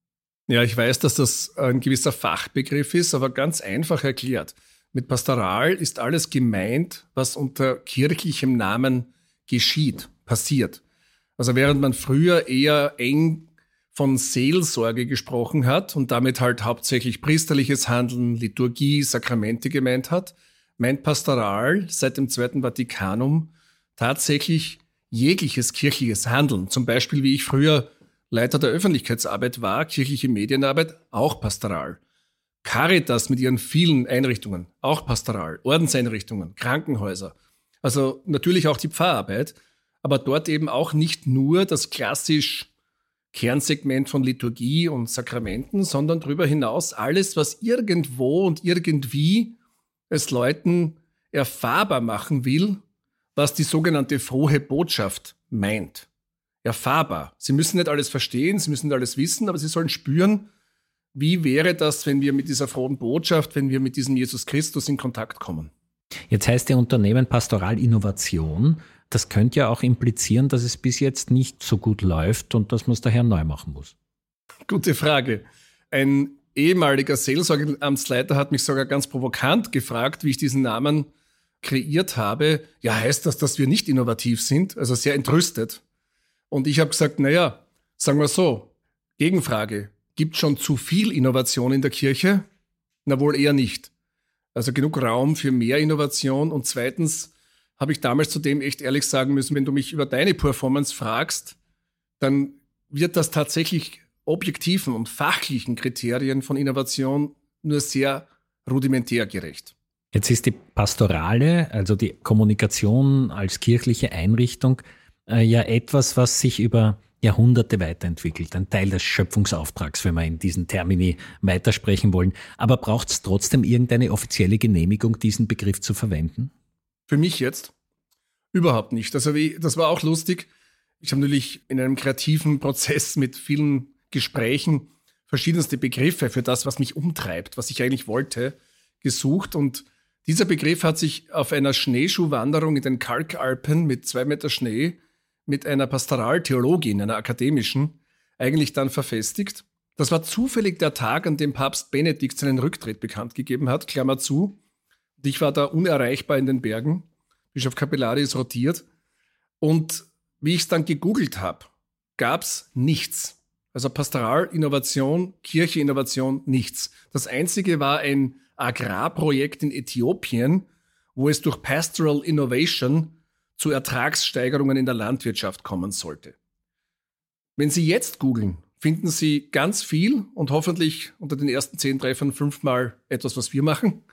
Ja, ich weiß, dass das ein gewisser Fachbegriff ist, aber ganz einfach erklärt. Mit Pastoral ist alles gemeint, was unter kirchlichem Namen geschieht, passiert. Also während man früher eher eng von Seelsorge gesprochen hat und damit halt hauptsächlich priesterliches Handeln, Liturgie, Sakramente gemeint hat, meint Pastoral seit dem Zweiten Vatikanum tatsächlich jegliches kirchliches Handeln. Zum Beispiel, wie ich früher Leiter der Öffentlichkeitsarbeit war, kirchliche Medienarbeit, auch Pastoral. Caritas mit ihren vielen Einrichtungen, auch Pastoral. Ordenseinrichtungen, Krankenhäuser. Also natürlich auch die Pfarrarbeit, aber dort eben auch nicht nur das klassisch Kernsegment von Liturgie und Sakramenten, sondern darüber hinaus alles, was irgendwo und irgendwie es Leuten erfahrbar machen will, was die sogenannte frohe Botschaft meint. Erfahrbar. Sie müssen nicht alles verstehen, sie müssen nicht alles wissen, aber sie sollen spüren, wie wäre das, wenn wir mit dieser frohen Botschaft, wenn wir mit diesem Jesus Christus in Kontakt kommen. Jetzt heißt Ihr Unternehmen Pastoral Innovation. Das könnte ja auch implizieren, dass es bis jetzt nicht so gut läuft und dass man es daher neu machen muss. Gute Frage. Ein ehemaliger Seelsorgeamtsleiter hat mich sogar ganz provokant gefragt, wie ich diesen Namen kreiert habe. Ja, heißt das, dass wir nicht innovativ sind? Also sehr entrüstet. Und ich habe gesagt, naja, sagen wir so, Gegenfrage, gibt schon zu viel Innovation in der Kirche? Na wohl eher nicht. Also genug Raum für mehr Innovation. Und zweitens habe ich damals zudem echt ehrlich sagen müssen, wenn du mich über deine Performance fragst, dann wird das tatsächlich objektiven und fachlichen Kriterien von Innovation nur sehr rudimentär gerecht. Jetzt ist die Pastorale, also die Kommunikation als kirchliche Einrichtung, äh, ja etwas, was sich über Jahrhunderte weiterentwickelt. Ein Teil des Schöpfungsauftrags, wenn wir in diesen Termini weitersprechen wollen. Aber braucht es trotzdem irgendeine offizielle Genehmigung, diesen Begriff zu verwenden? Für mich jetzt? Überhaupt nicht. Also wie, das war auch lustig. Ich habe natürlich in einem kreativen Prozess mit vielen Gesprächen verschiedenste Begriffe für das, was mich umtreibt, was ich eigentlich wollte, gesucht. Und dieser Begriff hat sich auf einer Schneeschuhwanderung in den Kalkalpen mit zwei Meter Schnee mit einer Pastoraltheologin, einer akademischen, eigentlich dann verfestigt. Das war zufällig der Tag, an dem Papst Benedikt seinen Rücktritt bekannt gegeben hat, Klammer zu. Und ich war da unerreichbar in den Bergen. Bischof Capellari ist rotiert. Und wie ich es dann gegoogelt habe, gab es nichts. Also Pastoralinnovation, Kirche-Innovation, nichts. Das Einzige war ein Agrarprojekt in Äthiopien, wo es durch Pastoral Innovation zu Ertragssteigerungen in der Landwirtschaft kommen sollte. Wenn Sie jetzt googeln, finden Sie ganz viel und hoffentlich unter den ersten zehn Treffern fünfmal etwas, was wir machen.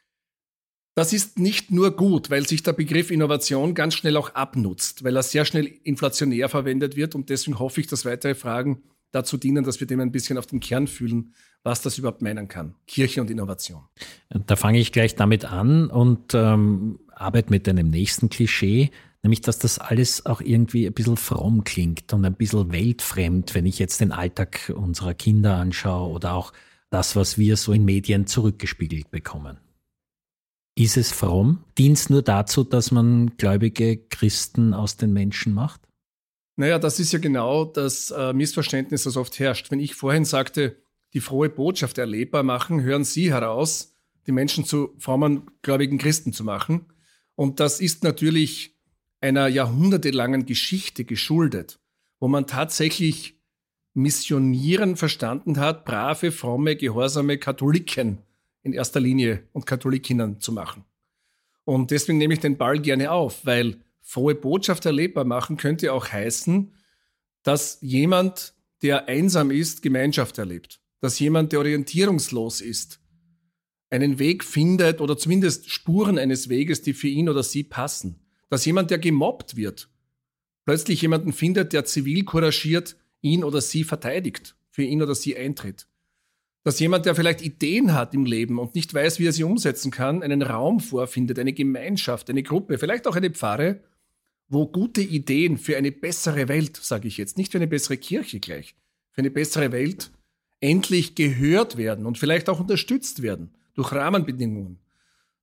Das ist nicht nur gut, weil sich der Begriff Innovation ganz schnell auch abnutzt, weil er sehr schnell inflationär verwendet wird und deswegen hoffe ich, dass weitere Fragen dazu dienen, dass wir dem ein bisschen auf den Kern fühlen, was das überhaupt meinen kann. Kirche und Innovation. Da fange ich gleich damit an und ähm, arbeite mit einem nächsten Klischee, nämlich dass das alles auch irgendwie ein bisschen fromm klingt und ein bisschen weltfremd, wenn ich jetzt den Alltag unserer Kinder anschaue oder auch das, was wir so in Medien zurückgespiegelt bekommen. Ist es fromm? Dient es nur dazu, dass man gläubige Christen aus den Menschen macht? Naja, das ist ja genau das äh, Missverständnis, das oft herrscht. Wenn ich vorhin sagte, die frohe Botschaft erlebbar machen, hören Sie heraus, die Menschen zu frommen, gläubigen Christen zu machen. Und das ist natürlich einer jahrhundertelangen Geschichte geschuldet, wo man tatsächlich Missionieren verstanden hat, brave, fromme, gehorsame Katholiken in erster Linie und Katholikinnen zu machen. Und deswegen nehme ich den Ball gerne auf, weil frohe Botschaft erlebbar machen könnte auch heißen, dass jemand, der einsam ist, Gemeinschaft erlebt. Dass jemand, der orientierungslos ist, einen Weg findet oder zumindest Spuren eines Weges, die für ihn oder sie passen. Dass jemand, der gemobbt wird, plötzlich jemanden findet, der zivil couragiert ihn oder sie verteidigt, für ihn oder sie eintritt. Dass jemand, der vielleicht Ideen hat im Leben und nicht weiß, wie er sie umsetzen kann, einen Raum vorfindet, eine Gemeinschaft, eine Gruppe, vielleicht auch eine Pfarre, wo gute Ideen für eine bessere Welt, sage ich jetzt, nicht für eine bessere Kirche gleich, für eine bessere Welt endlich gehört werden und vielleicht auch unterstützt werden durch Rahmenbedingungen.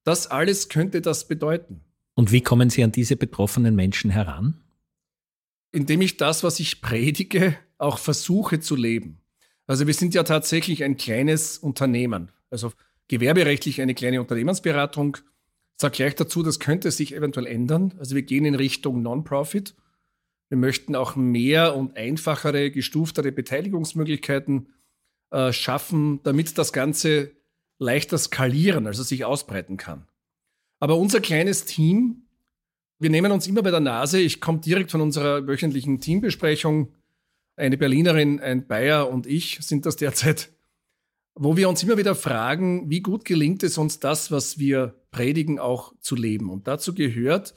Das alles könnte das bedeuten. Und wie kommen Sie an diese betroffenen Menschen heran? Indem ich das, was ich predige, auch versuche zu leben. Also wir sind ja tatsächlich ein kleines Unternehmen, also gewerberechtlich eine kleine Unternehmensberatung. Ich sage gleich dazu, das könnte sich eventuell ändern. Also wir gehen in Richtung Non-Profit. Wir möchten auch mehr und einfachere, gestuftere Beteiligungsmöglichkeiten äh, schaffen, damit das Ganze leichter skalieren, also sich ausbreiten kann. Aber unser kleines Team, wir nehmen uns immer bei der Nase. Ich komme direkt von unserer wöchentlichen Teambesprechung. Eine Berlinerin, ein Bayer und ich sind das derzeit, wo wir uns immer wieder fragen, wie gut gelingt es uns, das, was wir predigen, auch zu leben. Und dazu gehört,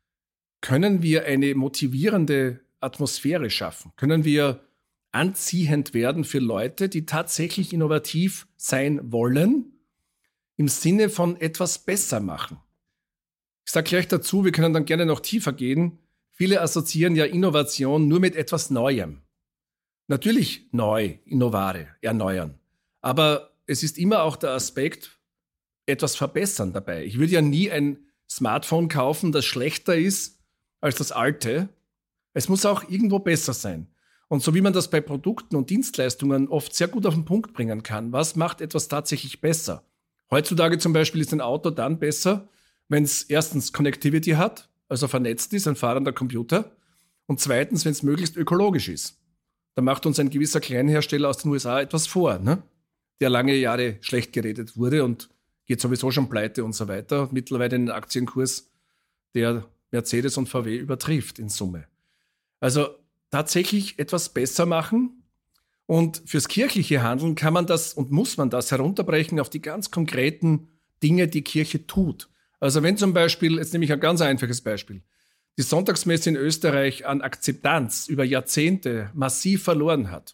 können wir eine motivierende Atmosphäre schaffen? Können wir anziehend werden für Leute, die tatsächlich innovativ sein wollen, im Sinne von etwas besser machen? Ich sage gleich dazu, wir können dann gerne noch tiefer gehen. Viele assoziieren ja Innovation nur mit etwas Neuem. Natürlich neu, innovare, erneuern. Aber es ist immer auch der Aspekt, etwas verbessern dabei. Ich würde ja nie ein Smartphone kaufen, das schlechter ist als das alte. Es muss auch irgendwo besser sein. Und so wie man das bei Produkten und Dienstleistungen oft sehr gut auf den Punkt bringen kann, was macht etwas tatsächlich besser? Heutzutage zum Beispiel ist ein Auto dann besser, wenn es erstens Connectivity hat, also vernetzt ist, ein fahrender Computer, und zweitens, wenn es möglichst ökologisch ist. Da macht uns ein gewisser Kleinhersteller aus den U S A etwas vor, ne? Der lange Jahre schlecht geredet wurde und geht sowieso schon pleite und so weiter. Und mittlerweile einen Aktienkurs, der Mercedes und V W übertrifft in Summe. Also tatsächlich etwas besser machen. Und fürs kirchliche Handeln kann man das und muss man das herunterbrechen auf die ganz konkreten Dinge, die Kirche tut. Also wenn zum Beispiel, jetzt nehme ich ein ganz einfaches Beispiel, die Sonntagsmesse in Österreich an Akzeptanz über Jahrzehnte massiv verloren hat,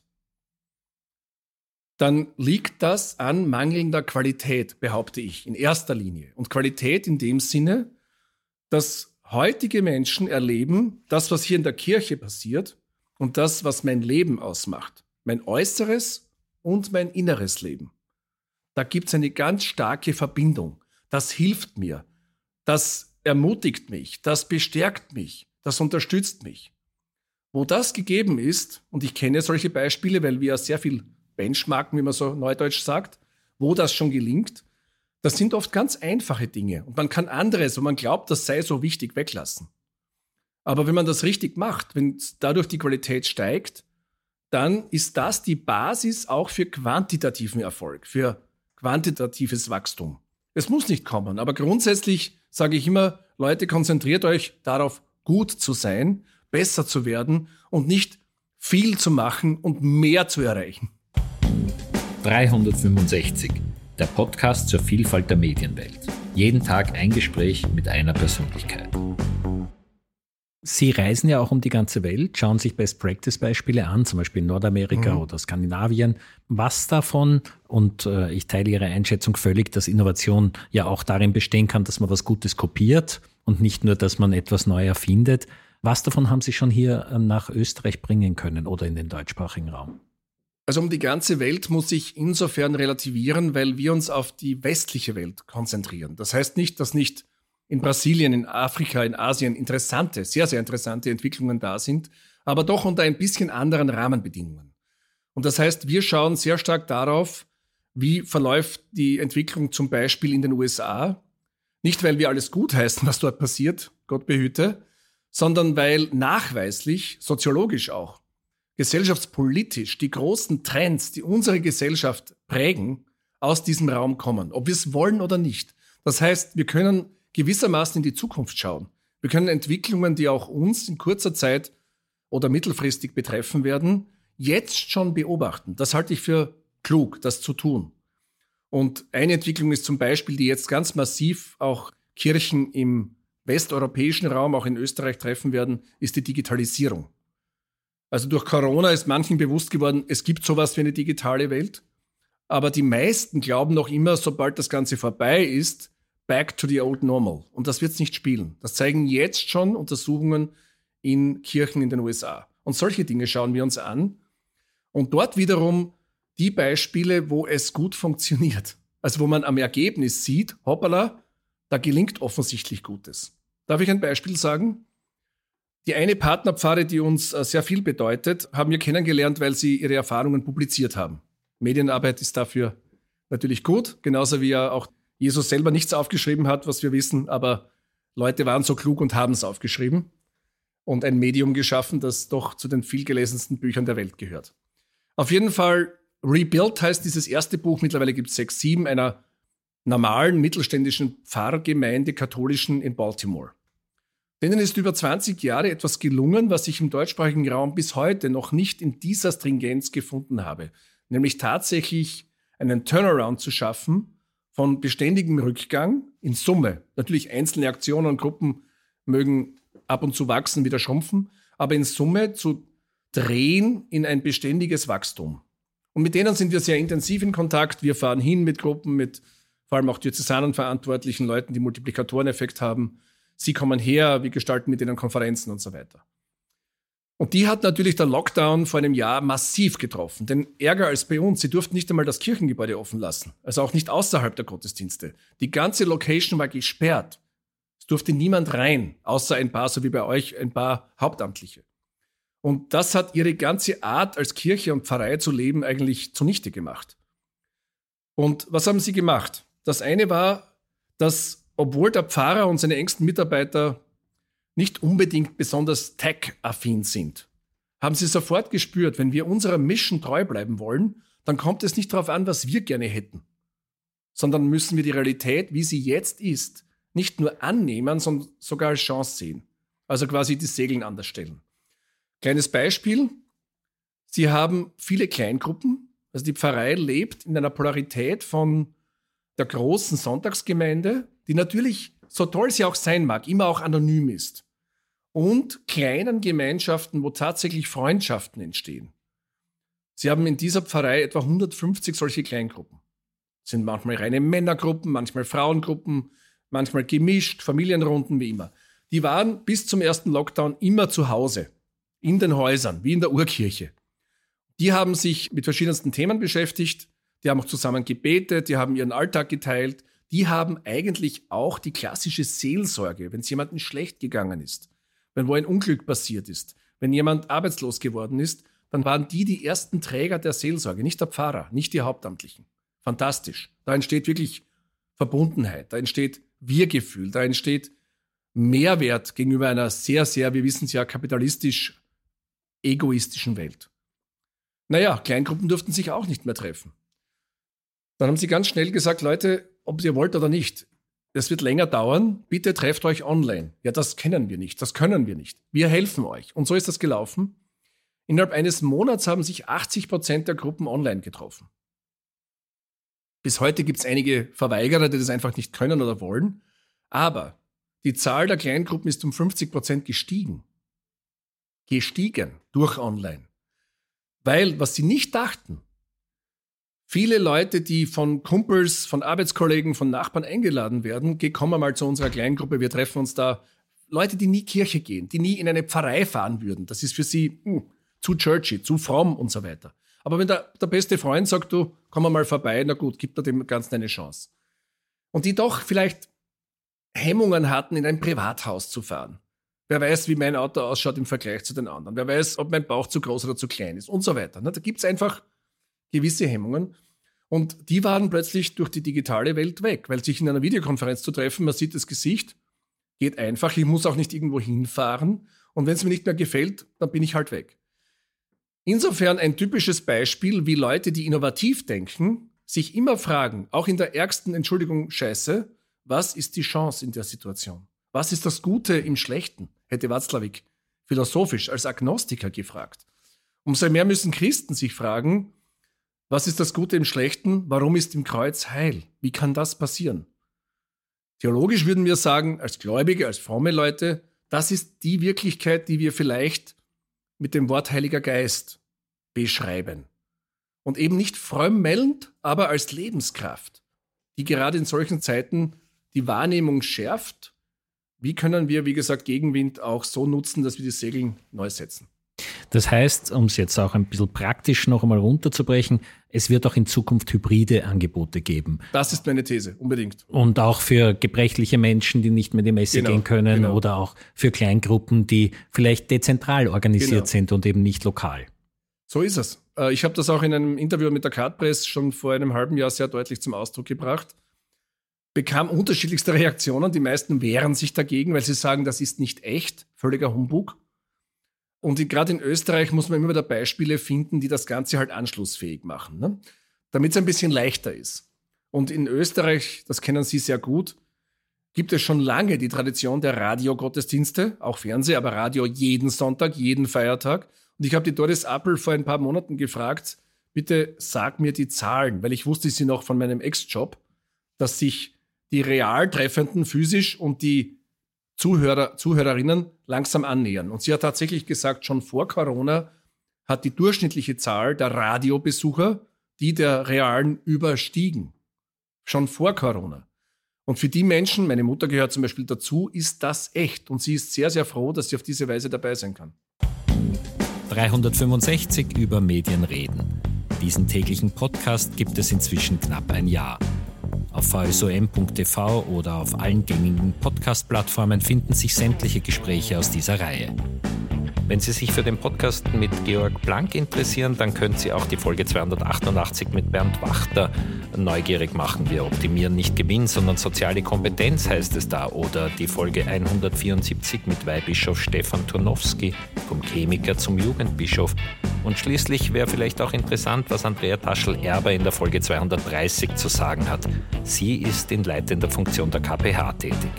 dann liegt das an mangelnder Qualität, behaupte ich, in erster Linie. Und Qualität in dem Sinne, dass heutige Menschen erleben, das, was hier in der Kirche passiert und das, was mein Leben ausmacht, mein äußeres und mein inneres Leben. Da gibt es eine ganz starke Verbindung. Das hilft mir, das ermutigt mich, das bestärkt mich, das unterstützt mich. Wo das gegeben ist, und ich kenne solche Beispiele, weil wir ja sehr viel benchmarken, wie man so neudeutsch sagt, wo das schon gelingt, das sind oft ganz einfache Dinge. Und man kann anderes, wo man glaubt, das sei so wichtig, weglassen. Aber wenn man das richtig macht, wenn dadurch die Qualität steigt, dann ist das die Basis auch für quantitativen Erfolg, für quantitatives Wachstum. Es muss nicht kommen, aber grundsätzlich sage ich immer, Leute, konzentriert euch darauf, gut zu sein, besser zu werden und nicht viel zu machen und mehr zu erreichen. dreihundertfünfundsechzig, der Podcast zur Vielfalt der Medienwelt. Jeden Tag ein Gespräch mit einer Persönlichkeit. Sie reisen ja auch um die ganze Welt, schauen sich Best-Practice-Beispiele an, zum Beispiel in Nordamerika mhm. oder Skandinavien. Was davon, und äh, ich teile Ihre Einschätzung völlig, dass Innovation ja auch darin bestehen kann, dass man was Gutes kopiert und nicht nur, dass man etwas neu erfindet. Was davon haben Sie schon hier äh, nach Österreich bringen können oder in den deutschsprachigen Raum? Also um die ganze Welt muss ich insofern relativieren, weil wir uns auf die westliche Welt konzentrieren. Das heißt nicht, dass nicht in Brasilien, in Afrika, in Asien interessante, sehr, sehr interessante Entwicklungen da sind, aber doch unter ein bisschen anderen Rahmenbedingungen. Und das heißt, wir schauen sehr stark darauf, wie verläuft die Entwicklung zum Beispiel in den U S A. Nicht, weil wir alles gutheißen, was dort passiert, Gott behüte, sondern weil nachweislich, soziologisch auch, gesellschaftspolitisch die großen Trends, die unsere Gesellschaft prägen, aus diesem Raum kommen, ob wir es wollen oder nicht. Das heißt, wir können gewissermaßen in die Zukunft schauen. Wir können Entwicklungen, die auch uns in kurzer Zeit oder mittelfristig betreffen werden, jetzt schon beobachten. Das halte ich für klug, das zu tun. Und eine Entwicklung ist zum Beispiel, die jetzt ganz massiv auch Kirchen im westeuropäischen Raum, auch in Österreich treffen werden, ist die Digitalisierung. Also durch Corona ist manchen bewusst geworden, es gibt sowas wie eine digitale Welt. Aber die meisten glauben noch immer, sobald das Ganze vorbei ist, back to the old normal. Und das wird es nicht spielen. Das zeigen jetzt schon Untersuchungen in Kirchen in den U S A. Und solche Dinge schauen wir uns an. Und dort wiederum die Beispiele, wo es gut funktioniert. Also wo man am Ergebnis sieht, hoppala, Da gelingt offensichtlich Gutes. Darf ich ein Beispiel sagen? Die eine Partnerpfarre, die uns sehr viel bedeutet, haben wir kennengelernt, weil sie ihre Erfahrungen publiziert haben. Medienarbeit ist dafür natürlich gut, genauso wie ja auch Jesus selber nichts aufgeschrieben hat, was wir wissen, aber Leute waren so klug und haben es aufgeschrieben und ein Medium geschaffen, das doch zu den vielgelesensten Büchern der Welt gehört. Auf jeden Fall, Rebuild heißt dieses erste Buch, mittlerweile gibt es sechs, sieben, einer normalen mittelständischen Pfarrgemeinde, katholischen in Baltimore. Denen ist über zwanzig Jahre etwas gelungen, was ich im deutschsprachigen Raum bis heute noch nicht in dieser Stringenz gefunden habe, nämlich tatsächlich einen Turnaround zu schaffen von beständigem Rückgang in Summe. Natürlich einzelne Aktionen und Gruppen mögen ab und zu wachsen, wieder schrumpfen, aber in Summe zu drehen in ein beständiges Wachstum. Und mit denen sind wir sehr intensiv in Kontakt. Wir fahren hin mit Gruppen, mit vor allem auch diözesanen verantwortlichen Leuten, die Multiplikatoreneffekt haben. Sie kommen her, wir gestalten mit denen Konferenzen und so weiter. Und die hat natürlich der Lockdown vor einem Jahr massiv getroffen. Denn ärger als bei uns, sie durften nicht einmal das Kirchengebäude offen lassen. Also auch nicht außerhalb der Gottesdienste. Die ganze Location war gesperrt. Es durfte niemand rein, außer ein paar, so wie bei euch, ein paar Hauptamtliche. Und das hat ihre ganze Art, als Kirche und Pfarrei zu leben, eigentlich zunichte gemacht. Und was haben sie gemacht? Das eine war, dass, obwohl der Pfarrer und seine engsten Mitarbeiter nicht unbedingt besonders tech-affin sind, haben sie sofort gespürt, wenn wir unserer Mission treu bleiben wollen, dann kommt es nicht darauf an, was wir gerne hätten, sondern müssen wir die Realität, wie sie jetzt ist, nicht nur annehmen, sondern sogar als Chance sehen. Also quasi die Segeln anders stellen. Kleines Beispiel, sie haben viele Kleingruppen, also die Pfarrei lebt in einer Polarität von der großen Sonntagsgemeinde, die natürlich, so toll sie auch sein mag, immer auch anonym ist, und kleinen Gemeinschaften, wo tatsächlich Freundschaften entstehen. Sie haben in dieser Pfarrei etwa hundertfünfzig solche Kleingruppen. Das sind manchmal reine Männergruppen, manchmal Frauengruppen, manchmal gemischt, Familienrunden, wie immer. Die waren bis zum ersten Lockdown immer zu Hause, in den Häusern, wie in der Urkirche. Die haben sich mit verschiedensten Themen beschäftigt, die haben auch zusammen gebetet, die haben ihren Alltag geteilt, die haben eigentlich auch die klassische Seelsorge, wenn es jemandem schlecht gegangen ist, wenn wo ein Unglück passiert ist, wenn jemand arbeitslos geworden ist, dann waren die die ersten Träger der Seelsorge, nicht der Pfarrer, nicht die Hauptamtlichen. Fantastisch. Da entsteht wirklich Verbundenheit, da entsteht Wir-Gefühl, da entsteht Mehrwert gegenüber einer sehr, sehr, wir wissen es ja, kapitalistisch egoistischen Welt. Naja, Kleingruppen durften sich auch nicht mehr treffen. Dann haben sie ganz schnell gesagt, Leute, ob ihr wollt oder nicht, das wird länger dauern, bitte trefft euch online. Ja, das kennen wir nicht, das können wir nicht. Wir helfen euch. Und so ist das gelaufen. Innerhalb eines Monats haben sich achtzig Prozent der Gruppen online getroffen. Bis heute gibt es einige Verweigerer, die das einfach nicht können oder wollen. Aber die Zahl der Kleingruppen ist um fünfzig Prozent gestiegen. Gestiegen durch online. Weil, was sie nicht dachten, viele Leute, die von Kumpels, von Arbeitskollegen, von Nachbarn eingeladen werden, geh, komm mal zu unserer Kleingruppe, wir treffen uns da. Leute, die nie Kirche gehen, die nie in eine Pfarrei fahren würden. Das ist für sie mh, zu churchy, zu fromm und so weiter. Aber wenn der, der beste Freund sagt, du, komm mal vorbei, na gut, gib dir dem Ganzen eine Chance. Und die doch vielleicht Hemmungen hatten, in ein Privathaus zu fahren. Wer weiß, wie mein Auto ausschaut im Vergleich zu den anderen. Wer weiß, ob mein Bauch zu groß oder zu klein ist und so weiter. Da gibt es einfach gewisse Hemmungen. Und die waren plötzlich durch die digitale Welt weg, weil sich in einer Videokonferenz zu treffen, man sieht das Gesicht, geht einfach, ich muss auch nicht irgendwo hinfahren. Und wenn es mir nicht mehr gefällt, dann bin ich halt weg. Insofern ein typisches Beispiel, wie Leute, die innovativ denken, sich immer fragen, auch in der ärgsten Entschuldigung Scheiße, was ist die Chance in der Situation? Was ist das Gute im Schlechten? Hätte Watzlawick philosophisch als Agnostiker gefragt. Umso mehr müssen Christen sich fragen, was ist das Gute im Schlechten? Warum ist im Kreuz Heil? Wie kann das passieren? Theologisch würden wir sagen, als Gläubige, als fromme Leute, das ist die Wirklichkeit, die wir vielleicht mit dem Wort Heiliger Geist beschreiben. Und eben nicht frömmelnd, aber als Lebenskraft, die gerade in solchen Zeiten die Wahrnehmung schärft. Wie können wir, wie gesagt, Gegenwind auch so nutzen, dass wir die Segel neu setzen? Das heißt, um es jetzt auch ein bisschen praktisch noch einmal runterzubrechen, es wird auch in Zukunft hybride Angebote geben. Das ist meine These, unbedingt. Und auch für gebrechliche Menschen, die nicht mehr in die Messe Genau, gehen können genau. oder auch für Kleingruppen, die vielleicht dezentral organisiert Genau. sind und eben nicht lokal. So ist es. Äh, Ich habe das auch in einem Interview mit der Cardpress schon vor einem halben Jahr sehr deutlich zum Ausdruck gebracht. Bekam unterschiedlichste Reaktionen. Die meisten wehren sich dagegen, weil sie sagen, das ist nicht echt, völliger Humbug. Und die- gerade in Österreich muss man immer wieder Beispiele finden, die das Ganze halt anschlussfähig machen, ne? Damit es ein bisschen leichter ist. Und in Österreich, das kennen Sie sehr gut, gibt es schon lange die Tradition der Radiogottesdienste, auch Fernseh, aber Radio jeden Sonntag, jeden Feiertag. Und ich habe die Doris Appel vor ein paar Monaten gefragt, bitte sag mir die Zahlen, weil ich wusste sie noch von meinem Ex-Job, dass sich die real Treffenden physisch und die Zuhörer, Zuhörerinnen langsam annähern. Und sie hat tatsächlich gesagt, schon vor Corona hat die durchschnittliche Zahl der Radiobesucher die der realen überstiegen. Schon vor Corona. Und für die Menschen, meine Mutter gehört zum Beispiel dazu, ist das echt. Und sie ist sehr, sehr froh, dass sie auf diese Weise dabei sein kann. dreihundertfünfundsechzig über Medien reden. Diesen täglichen Podcast gibt es inzwischen knapp ein Jahr. Auf v s o m punkt t v oder auf allen gängigen Podcast-Plattformen finden sich sämtliche Gespräche aus dieser Reihe. Wenn Sie sich für den Podcast mit Georg Blank interessieren, dann können Sie auch die Folge zweihundertachtundachtzig mit Bernd Wachter neugierig machen. Wir optimieren nicht Gewinn, sondern soziale Kompetenz, heißt es da. Oder die Folge hundertvierundsiebzig mit Weihbischof Stefan Turnowski, vom Chemiker zum Jugendbischof. Und schließlich wäre vielleicht auch interessant, was Andrea Taschel-Erber in der Folge zweihundertdreißig zu sagen hat. Sie ist in leitender Funktion der K P H tätig.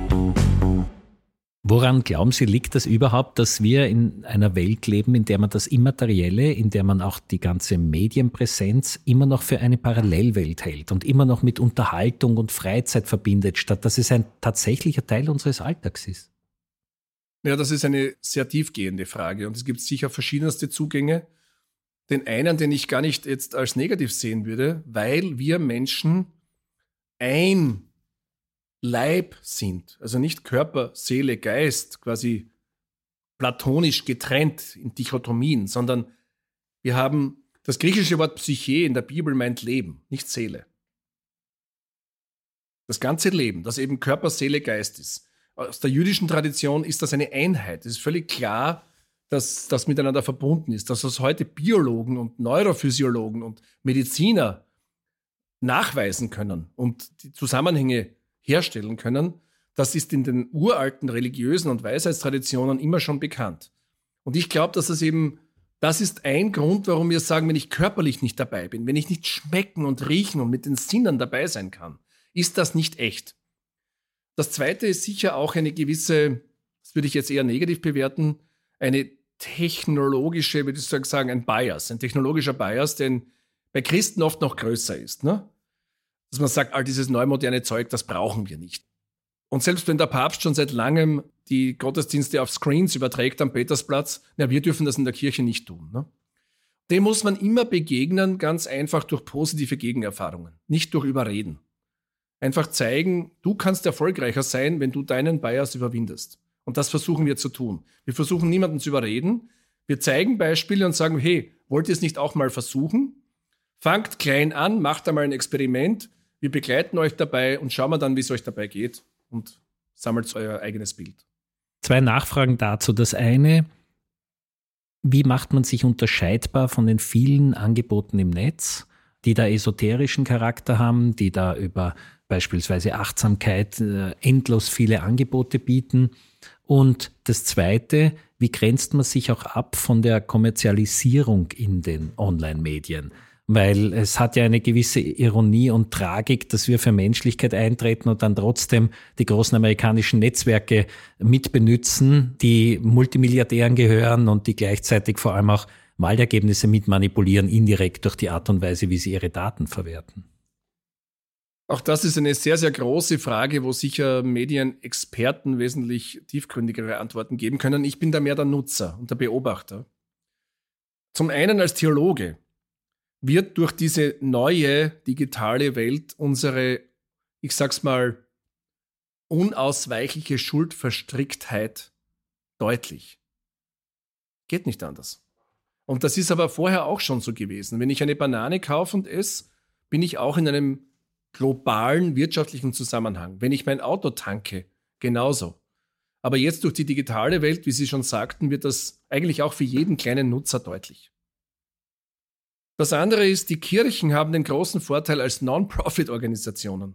Woran glauben Sie, liegt das überhaupt, dass wir in einer Welt leben, in der man das Immaterielle, in der man auch die ganze Medienpräsenz immer noch für eine Parallelwelt hält und immer noch mit Unterhaltung und Freizeit verbindet, statt dass es ein tatsächlicher Teil unseres Alltags ist? Ja, das ist eine sehr tiefgehende Frage und es gibt sicher verschiedenste Zugänge. Den einen, den ich gar nicht jetzt als negativ sehen würde, weil wir Menschen ein Leib sind, also nicht Körper, Seele, Geist, quasi platonisch getrennt in Dichotomien, sondern wir haben das griechische Wort Psyche in der Bibel meint Leben, nicht Seele. Das ganze Leben, das eben Körper, Seele, Geist ist. Aus der jüdischen Tradition ist das eine Einheit. Es ist völlig klar, dass das miteinander verbunden ist, dass das heute Biologen und Neurophysiologen und Mediziner nachweisen können und die Zusammenhänge herstellen können, das ist in den uralten religiösen und Weisheitstraditionen immer schon bekannt. Und ich glaube, dass das eben, das ist ein Grund, warum wir sagen, wenn ich körperlich nicht dabei bin, wenn ich nicht schmecken und riechen und mit den Sinnen dabei sein kann, ist das nicht echt. Das Zweite ist sicher auch eine gewisse, das würde ich jetzt eher negativ bewerten, eine technologische, würde ich sagen, ein Bias, ein technologischer Bias, der bei Christen oft noch größer ist, ne? Dass man sagt, all dieses neumoderne Zeug, das brauchen wir nicht. Und selbst wenn der Papst schon seit langem die Gottesdienste auf Screens überträgt am Petersplatz, na, wir dürfen das in der Kirche nicht tun. Ne? Dem muss man immer begegnen, ganz einfach durch positive Gegenerfahrungen, nicht durch Überreden. Einfach zeigen, du kannst erfolgreicher sein, wenn du deinen Bias überwindest. Und das versuchen wir zu tun. Wir versuchen niemanden zu überreden. Wir zeigen Beispiele und sagen, hey, wollt ihr es nicht auch mal versuchen? Fangt klein an, macht einmal ein Experiment. Wir begleiten euch dabei und schauen wir dann, wie es euch dabei geht und sammelt euer eigenes Bild. Zwei Nachfragen dazu. Das eine, wie macht man sich unterscheidbar von den vielen Angeboten im Netz, die da esoterischen Charakter haben, die da über beispielsweise Achtsamkeit äh, endlos viele Angebote bieten? Und das Zweite, wie grenzt man sich auch ab von der Kommerzialisierung in den Online-Medien? Weil es hat ja eine gewisse Ironie und Tragik, dass wir für Menschlichkeit eintreten und dann trotzdem die großen amerikanischen Netzwerke mitbenützen, die Multimilliardären gehören und die gleichzeitig vor allem auch Wahlergebnisse mitmanipulieren, indirekt durch die Art und Weise, wie sie ihre Daten verwerten. Auch das ist eine sehr, sehr große Frage, wo sicher Medienexperten wesentlich tiefgründigere Antworten geben können. Ich bin da mehr der Nutzer und der Beobachter. Zum einen als Theologe wird durch diese neue digitale Welt unsere, ich sag's mal, unausweichliche Schuldverstricktheit deutlich. Geht nicht anders. Und das ist aber vorher auch schon so gewesen. Wenn ich eine Banane kaufe und esse, bin ich auch in einem globalen wirtschaftlichen Zusammenhang. Wenn ich mein Auto tanke, genauso. Aber jetzt durch die digitale Welt, wie Sie schon sagten, wird das eigentlich auch für jeden kleinen Nutzer deutlich. Das andere ist, die Kirchen haben den großen Vorteil als Non-Profit-Organisationen.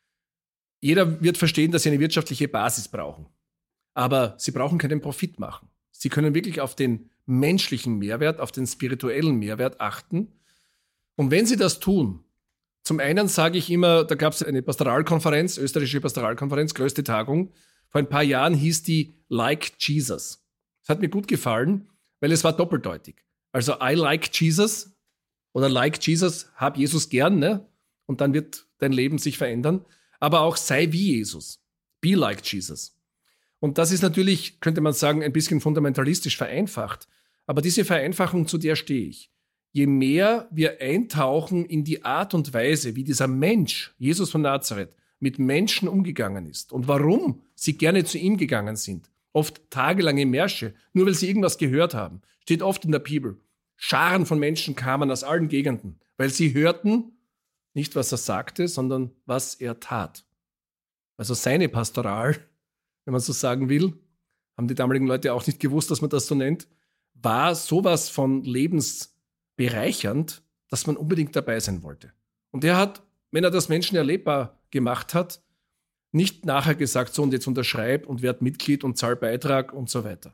Jeder wird verstehen, dass sie eine wirtschaftliche Basis brauchen. Aber sie brauchen keinen Profit machen. Sie können wirklich auf den menschlichen Mehrwert, auf den spirituellen Mehrwert achten. Und wenn sie das tun, zum einen sage ich immer, da gab es eine Pastoralkonferenz, österreichische Pastoralkonferenz, größte Tagung. Vor ein paar Jahren hieß die Like Jesus. Das hat mir gut gefallen, weil es war doppeldeutig. Also I like Jesus oder Like Jesus, hab Jesus gern, ne? Und dann wird dein Leben sich verändern. Aber auch sei wie Jesus. Be like Jesus. Und das ist natürlich, könnte man sagen, ein bisschen fundamentalistisch vereinfacht. Aber diese Vereinfachung, zu der stehe ich. Je mehr wir eintauchen in die Art und Weise, wie dieser Mensch, Jesus von Nazareth, mit Menschen umgegangen ist und warum sie gerne zu ihm gegangen sind, oft tagelange Märsche, nur weil sie irgendwas gehört haben, steht oft in der Bibel. Scharen von Menschen kamen aus allen Gegenden, weil sie hörten, nicht was er sagte, sondern was er tat. Also seine Pastoral, wenn man so sagen will, haben die damaligen Leute auch nicht gewusst, dass man das so nennt, war sowas von lebensbereichernd, dass man unbedingt dabei sein wollte. Und er hat, wenn er das Menschen erlebbar gemacht hat, nicht nachher gesagt, so und jetzt unterschreib und werd Mitglied und zahl Beitrag und so weiter.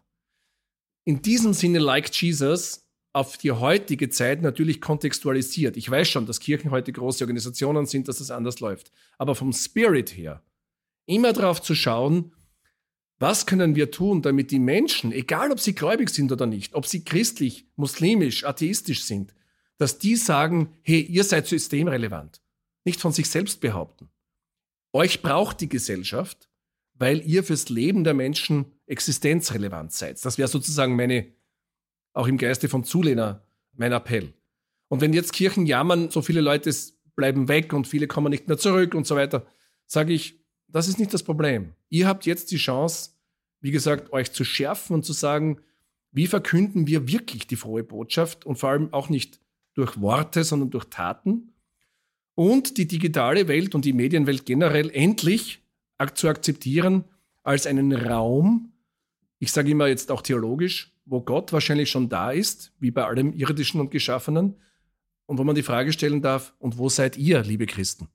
In diesem Sinne, like Jesus, auf die heutige Zeit natürlich kontextualisiert. Ich weiß schon, dass Kirchen heute große Organisationen sind, dass das anders läuft. Aber vom Spirit her, immer darauf zu schauen, was können wir tun, damit die Menschen, egal ob sie gläubig sind oder nicht, ob sie christlich, muslimisch, atheistisch sind, dass die sagen, hey, ihr seid systemrelevant. Nicht von sich selbst behaupten. Euch braucht die Gesellschaft, weil ihr fürs Leben der Menschen existenzrelevant seid. Das wäre sozusagen meine, auch im Geiste vom Zulehner, mein Appell. Und wenn jetzt Kirchen jammern, so viele Leute bleiben weg und viele kommen nicht mehr zurück und so weiter, sage ich, das ist nicht das Problem. Ihr habt jetzt die Chance, wie gesagt, euch zu schärfen und zu sagen, wie verkünden wir wirklich die frohe Botschaft und vor allem auch nicht durch Worte, sondern durch Taten und die digitale Welt und die Medienwelt generell endlich zu akzeptieren als einen Raum, ich sage immer jetzt auch theologisch, wo Gott wahrscheinlich schon da ist, wie bei allem Irdischen und Geschaffenen, und wo man die Frage stellen darf, und wo seid ihr, liebe Christen?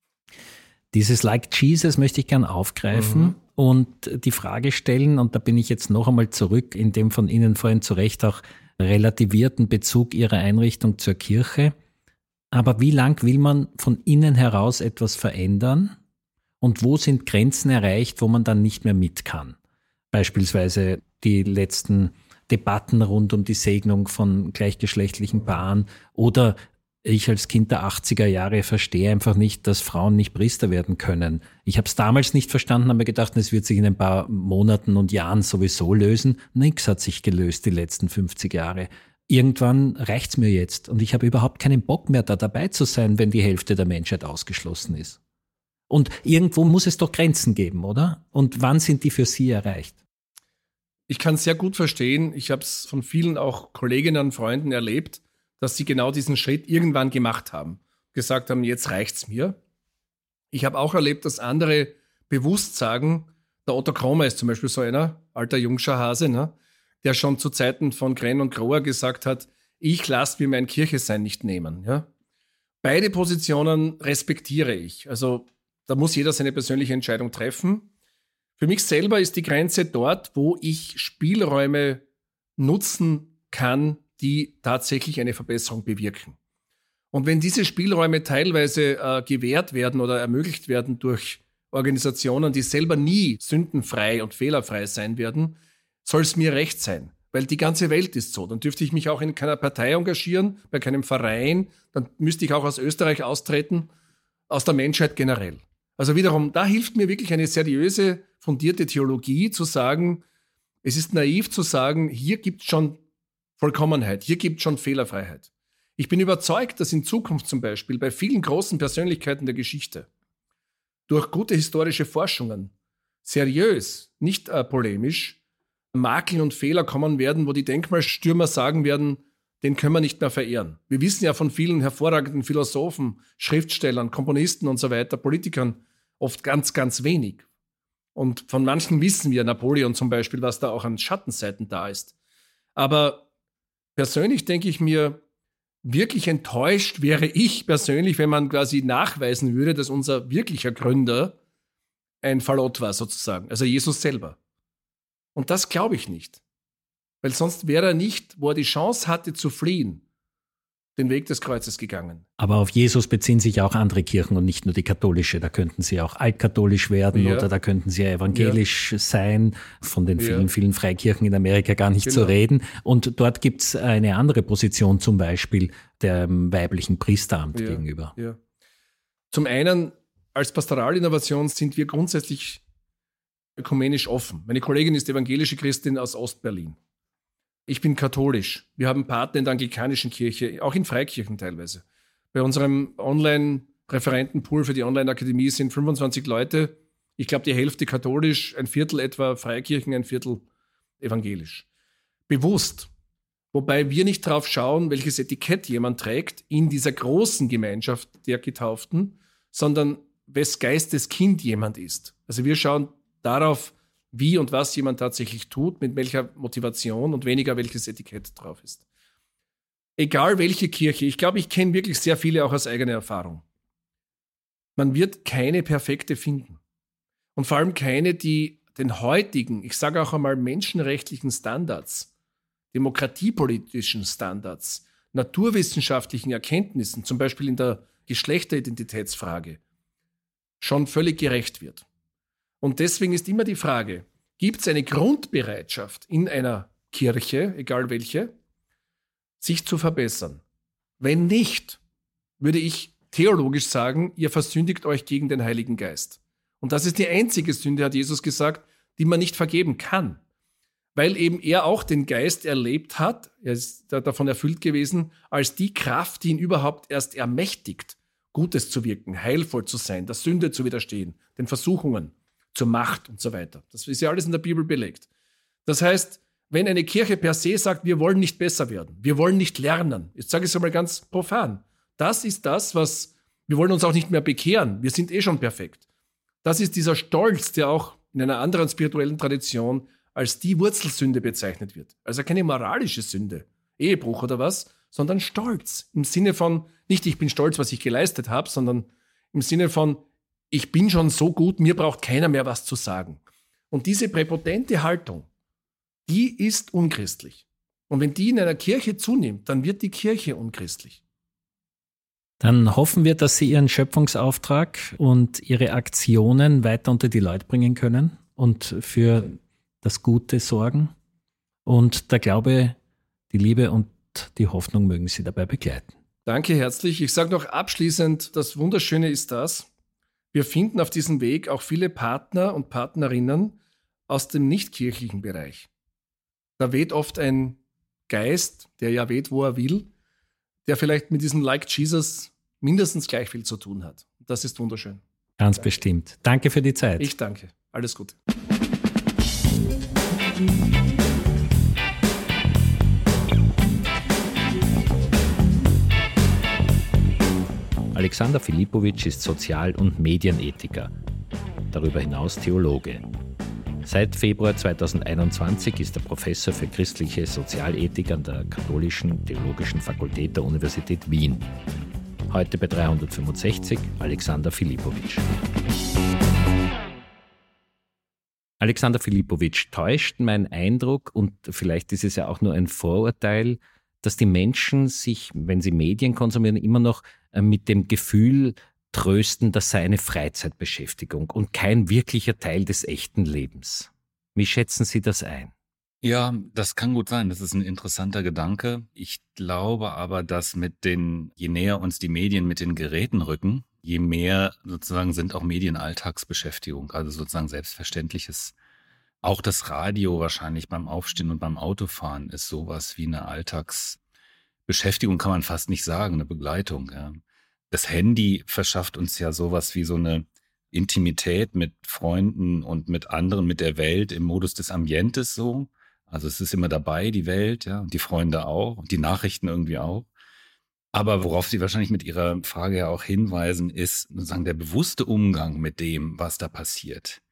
Dieses Like Jesus möchte ich gern aufgreifen mhm. und die Frage stellen, und da bin ich jetzt noch einmal zurück in dem von Ihnen vorhin zu Recht auch relativierten Bezug Ihrer Einrichtung zur Kirche. Aber wie lang will man von innen heraus etwas verändern und wo sind Grenzen erreicht, wo man dann nicht mehr mit kann? Beispielsweise die letzten Debatten rund um die Segnung von gleichgeschlechtlichen Paaren oder ich als Kind der achtziger Jahre verstehe einfach nicht, dass Frauen nicht Priester werden können. Ich habe es damals nicht verstanden, habe mir gedacht, es wird sich in ein paar Monaten und Jahren sowieso lösen. Nichts hat sich gelöst die letzten fünfzig Jahre. Irgendwann reicht's mir jetzt und ich habe überhaupt keinen Bock mehr, da dabei zu sein, wenn die Hälfte der Menschheit ausgeschlossen ist. Und irgendwo muss es doch Grenzen geben, oder? Und wann sind die für Sie erreicht? Ich kann es sehr gut verstehen. Ich habe es von vielen auch Kolleginnen und Freunden erlebt, dass sie genau diesen Schritt irgendwann gemacht haben. Gesagt haben, jetzt reicht's mir. Ich habe auch erlebt, dass andere bewusst sagen, der Otto Kromer ist zum Beispiel so einer, alter jungscher Hase, ne, der schon zu Zeiten von Grenn und Grohr gesagt hat, ich lasse mir mein Kirchesein nicht nehmen. Ja? Beide Positionen respektiere ich. Also da muss jeder seine persönliche Entscheidung treffen. Für mich selber ist die Grenze dort, wo ich Spielräume nutzen kann, die tatsächlich eine Verbesserung bewirken. Und wenn diese Spielräume teilweise äh, gewährt werden oder ermöglicht werden durch Organisationen, die selber nie sündenfrei und fehlerfrei sein werden, soll es mir recht sein. Weil die ganze Welt ist so. Dann dürfte ich mich auch in keiner Partei engagieren, bei keinem Verein. Dann müsste ich auch aus Österreich austreten, aus der Menschheit generell. Also wiederum, da hilft mir wirklich eine seriöse, fundierte Theologie zu sagen, es ist naiv zu sagen, hier gibt es schon Vollkommenheit, hier gibt es schon Fehlerfreiheit. Ich bin überzeugt, dass in Zukunft zum Beispiel bei vielen großen Persönlichkeiten der Geschichte durch gute historische Forschungen seriös, nicht äh, polemisch, Makel und Fehler kommen werden, wo die Denkmalstürmer sagen werden, den können wir nicht mehr verehren. Wir wissen ja von vielen hervorragenden Philosophen, Schriftstellern, Komponisten und so weiter, Politikern oft ganz, ganz wenig. Und von manchen wissen wir, Napoleon zum Beispiel, was da auch an Schattenseiten da ist. Aber persönlich denke ich mir, wirklich enttäuscht wäre ich persönlich, wenn man quasi nachweisen würde, dass unser wirklicher Gründer ein Fallot war sozusagen, also Jesus selber. Und das glaube ich nicht. Weil sonst wäre er nicht, wo er die Chance hatte zu fliehen, den Weg des Kreuzes gegangen. Aber auf Jesus beziehen sich auch andere Kirchen und nicht nur die katholische. Da könnten sie auch altkatholisch werden ja. oder da könnten sie evangelisch ja. sein, von den vielen, ja. vielen Freikirchen in Amerika gar nicht genau. zu reden. Und dort gibt es eine andere Position, zum Beispiel dem weiblichen Priesteramt ja. gegenüber. Ja. Zum einen, als Pastoralinnovation sind wir grundsätzlich ökumenisch offen. Meine Kollegin ist evangelische Christin aus Ostberlin. Ich bin katholisch. Wir haben Partner in der anglikanischen Kirche, auch in Freikirchen teilweise. Bei unserem Online-Referentenpool für die Online-Akademie sind fünfundzwanzig Leute. Ich glaube, die Hälfte katholisch, ein Viertel etwa Freikirchen, ein Viertel evangelisch. Bewusst. Wobei wir nicht drauf schauen, welches Etikett jemand trägt in dieser großen Gemeinschaft der Getauften, sondern wes Geistes Kind jemand ist. Also wir schauen darauf, wie und was jemand tatsächlich tut, mit welcher Motivation und weniger welches Etikett drauf ist. Egal welche Kirche, ich glaube, ich kenne wirklich sehr viele auch aus eigener Erfahrung. Man wird keine perfekte finden. Und vor allem keine, die den heutigen, ich sage auch einmal menschenrechtlichen Standards, demokratiepolitischen Standards, naturwissenschaftlichen Erkenntnissen, zum Beispiel in der Geschlechteridentitätsfrage, schon völlig gerecht wird. Und deswegen ist immer die Frage, gibt es eine Grundbereitschaft in einer Kirche, egal welche, sich zu verbessern? Wenn nicht, würde ich theologisch sagen, ihr versündigt euch gegen den Heiligen Geist. Und das ist die einzige Sünde, hat Jesus gesagt, die man nicht vergeben kann. Weil eben er auch den Geist erlebt hat, er ist davon erfüllt gewesen, als die Kraft, die ihn überhaupt erst ermächtigt, Gutes zu wirken, heilvoll zu sein, der Sünde zu widerstehen, den Versuchungen, zur Macht und so weiter. Das ist ja alles in der Bibel belegt. Das heißt, wenn eine Kirche per se sagt, wir wollen nicht besser werden, wir wollen nicht lernen, jetzt sage ich es einmal ganz profan, das ist das, was, wir wollen uns auch nicht mehr bekehren, wir sind eh schon perfekt. Das ist dieser Stolz, der auch in einer anderen spirituellen Tradition als die Wurzelsünde bezeichnet wird. Also keine moralische Sünde, Ehebruch oder was, sondern Stolz. Im Sinne von, nicht ich bin stolz, was ich geleistet habe, sondern im Sinne von, ich bin schon so gut, mir braucht keiner mehr was zu sagen. Und diese präpotente Haltung, die ist unchristlich. Und wenn die in einer Kirche zunimmt, dann wird die Kirche unchristlich. Dann hoffen wir, dass Sie Ihren Schöpfungsauftrag und Ihre Aktionen weiter unter die Leute bringen können und für das Gute sorgen. Und der Glaube, die Liebe und die Hoffnung mögen Sie dabei begleiten. Danke herzlich. Ich sage noch abschließend, das Wunderschöne ist das, wir finden auf diesem Weg auch viele Partner und Partnerinnen aus dem nichtkirchlichen Bereich. Da weht oft ein Geist, der ja weht, wo er will, der vielleicht mit diesem Like Jesus mindestens gleich viel zu tun hat. Das ist wunderschön. Ganz danke. Bestimmt. Danke für die Zeit. Ich danke. Alles Gute. Alexander Filipowitsch ist Sozial- und Medienethiker, darüber hinaus Theologe. Seit Februar zweitausendeinundzwanzig ist er Professor für christliche Sozialethik an der Katholischen Theologischen Fakultät der Universität Wien. Heute bei dreihundertfünfundsechzig Alexander Filipowitsch. Alexander Filipowitsch, täuscht mein Eindruck, und vielleicht ist es ja auch nur ein Vorurteil, dass die Menschen sich, wenn sie Medien konsumieren, immer noch mit dem Gefühl trösten, das sei eine Freizeitbeschäftigung und kein wirklicher Teil des echten Lebens. Wie schätzen Sie das ein? Ja, das kann gut sein. Das ist ein interessanter Gedanke. Ich glaube aber, dass mit den, je näher uns die Medien mit den Geräten rücken, je mehr sozusagen sind auch Medien Alltagsbeschäftigung, also sozusagen Selbstverständliches. Auch das Radio wahrscheinlich beim Aufstehen und beim Autofahren ist sowas wie eine Alltagsbeschäftigung, kann man fast nicht sagen, eine Begleitung. Ja. Das Handy verschafft uns ja sowas wie so eine Intimität mit Freunden und mit anderen, mit der Welt im Modus des Ambientes so. Also es ist immer dabei, die Welt, ja, und die Freunde auch und die Nachrichten irgendwie auch. Aber worauf Sie wahrscheinlich mit Ihrer Frage ja auch hinweisen, ist sozusagen der bewusste Umgang mit dem, was da passiert.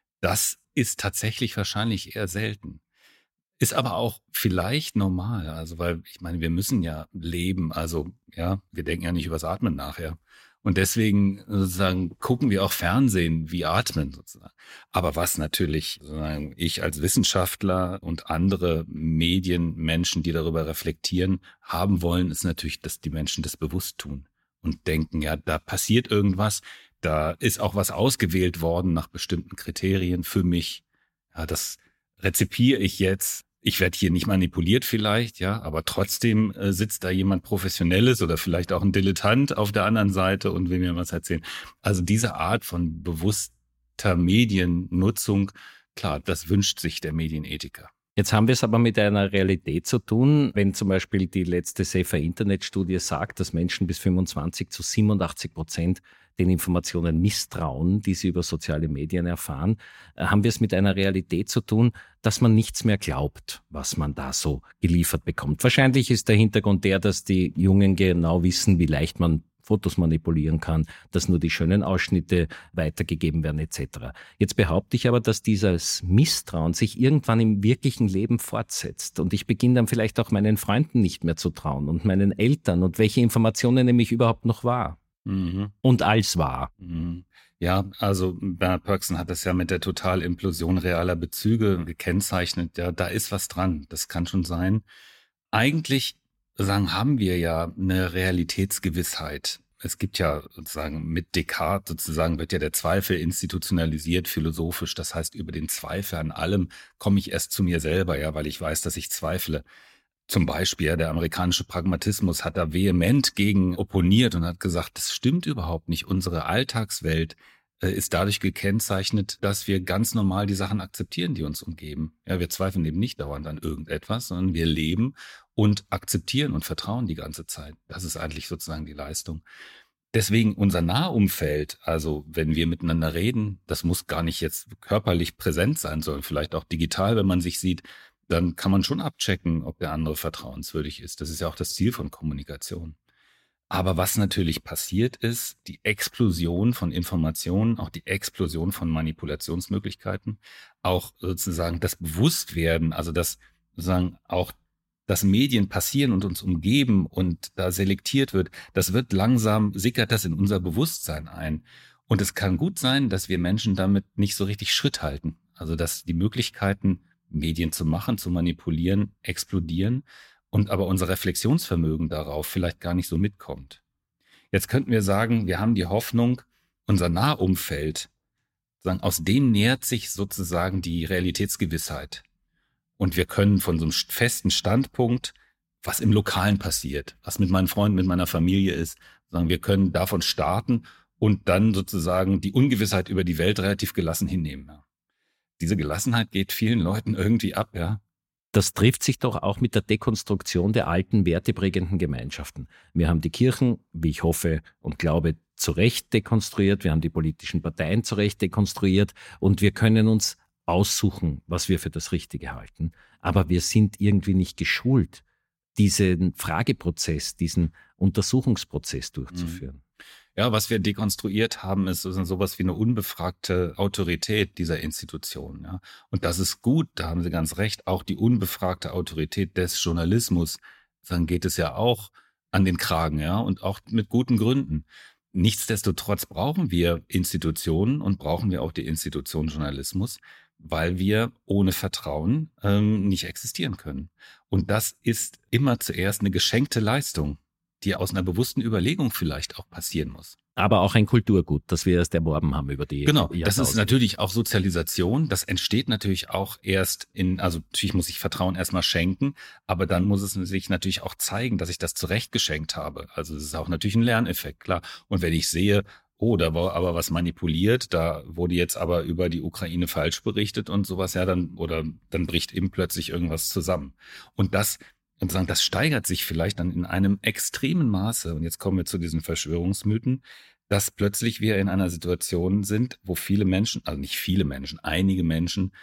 Das ist tatsächlich wahrscheinlich eher selten. Ist aber auch vielleicht normal, also weil ich meine, wir müssen ja leben, also ja, wir denken ja nicht übers Atmen nachher. Und deswegen sozusagen gucken wir auch Fernsehen wie Atmen sozusagen. Aber was natürlich sozusagen ich als Wissenschaftler und andere Medienmenschen, die darüber reflektieren, haben wollen, ist natürlich, dass die Menschen das bewusst tun und denken, ja, da passiert irgendwas, da ist auch was ausgewählt worden nach bestimmten Kriterien für mich. Ja, das rezipiere ich jetzt. Ich werde hier nicht manipuliert vielleicht, ja, aber trotzdem äh, sitzt da jemand Professionelles oder vielleicht auch ein Dilettant auf der anderen Seite und will mir was erzählen. Also diese Art von bewusster Mediennutzung, klar, das wünscht sich der Medienethiker. Jetzt haben wir es aber mit einer Realität zu tun, wenn zum Beispiel die letzte Safer Internet-Studie sagt, dass Menschen bis fünfundzwanzig zu siebenundachtzig Prozent den Informationen misstrauen, die sie über soziale Medien erfahren, haben wir es mit einer Realität zu tun, dass man nichts mehr glaubt, was man da so geliefert bekommt. Wahrscheinlich ist der Hintergrund der, dass die Jungen genau wissen, wie leicht man Fotos manipulieren kann, dass nur die schönen Ausschnitte weitergegeben werden et cetera. Jetzt behaupte ich aber, dass dieses Misstrauen sich irgendwann im wirklichen Leben fortsetzt und ich beginne dann vielleicht auch meinen Freunden nicht mehr zu trauen und meinen Eltern und welche Informationen nämlich überhaupt noch wahr mhm. und als wahr. Mhm. Ja, also Bernard Pörksen hat das ja mit der Totalimplosion realer Bezüge gekennzeichnet. Ja, da ist was dran, das kann schon sein. Eigentlich sagen, haben wir ja eine Realitätsgewissheit. Es gibt ja sozusagen mit Descartes sozusagen wird ja der Zweifel institutionalisiert philosophisch. Das heißt, über den Zweifel an allem komme ich erst zu mir selber, ja, weil ich weiß, dass ich zweifle. Zum Beispiel, ja, der amerikanische Pragmatismus hat da vehement gegen opponiert und hat gesagt, das stimmt überhaupt nicht. Unsere Alltagswelt äh, ist dadurch gekennzeichnet, dass wir ganz normal die Sachen akzeptieren, die uns umgeben. Ja, wir zweifeln eben nicht dauernd an irgendetwas, sondern wir leben und akzeptieren und vertrauen die ganze Zeit. Das ist eigentlich sozusagen die Leistung. Deswegen unser Nahumfeld, also wenn wir miteinander reden, das muss gar nicht jetzt körperlich präsent sein, sondern vielleicht auch digital, wenn man sich sieht, dann kann man schon abchecken, ob der andere vertrauenswürdig ist. Das ist ja auch das Ziel von Kommunikation. Aber was natürlich passiert ist, die Explosion von Informationen, auch die Explosion von Manipulationsmöglichkeiten, auch sozusagen das Bewusstwerden, also das sozusagen auch dass Medien passieren und uns umgeben und da selektiert wird, das wird langsam, sickert das in unser Bewusstsein ein. Und es kann gut sein, dass wir Menschen damit nicht so richtig Schritt halten. Also dass die Möglichkeiten, Medien zu machen, zu manipulieren, explodieren und aber unser Reflexionsvermögen darauf vielleicht gar nicht so mitkommt. Jetzt könnten wir sagen, wir haben die Hoffnung, unser Nahumfeld, sagen, aus dem nährt sich sozusagen die Realitätsgewissheit. Und wir können von so einem festen Standpunkt, was im Lokalen passiert, was mit meinen Freunden, mit meiner Familie ist, sagen, wir können davon starten und dann sozusagen die Ungewissheit über die Welt relativ gelassen hinnehmen. Ja. Diese Gelassenheit geht vielen Leuten irgendwie ab, ja. Das trifft sich doch auch mit der Dekonstruktion der alten werteprägenden Gemeinschaften. Wir haben die Kirchen, wie ich hoffe und glaube, zu Recht dekonstruiert. Wir haben die politischen Parteien zu Recht dekonstruiert und wir können uns aussuchen, was wir für das Richtige halten. Aber wir sind irgendwie nicht geschult, diesen Frageprozess, diesen Untersuchungsprozess durchzuführen. Ja, was wir dekonstruiert haben, ist sowas wie eine unbefragte Autorität dieser Institution. Ja. Und das ist gut, da haben Sie ganz recht, auch die unbefragte Autorität des Journalismus, dann geht es ja auch an den Kragen, ja, und auch mit guten Gründen. Nichtsdestotrotz brauchen wir Institutionen und brauchen wir auch die Institution Journalismus, weil wir ohne Vertrauen ähm, nicht existieren können. Und das ist immer zuerst eine geschenkte Leistung, die aus einer bewussten Überlegung vielleicht auch passieren muss. Aber auch ein Kulturgut, das wir erst erworben haben über die Genau, Jahrtausende. Das ist natürlich auch Sozialisation. Das entsteht natürlich auch erst in, also natürlich muss ich Vertrauen erstmal schenken, aber dann muss es sich natürlich auch zeigen, dass ich das zurecht geschenkt habe. Also es ist auch natürlich ein Lerneffekt, klar. Und wenn ich sehe, oh, da war aber was manipuliert, da wurde jetzt aber über die Ukraine falsch berichtet und sowas, ja, dann, oder dann bricht eben plötzlich irgendwas zusammen. Und das, und sagen, das steigert sich vielleicht dann in einem extremen Maße, und jetzt kommen wir zu diesen Verschwörungsmythen, dass plötzlich wir in einer Situation sind, wo viele Menschen, also nicht viele Menschen, einige Menschen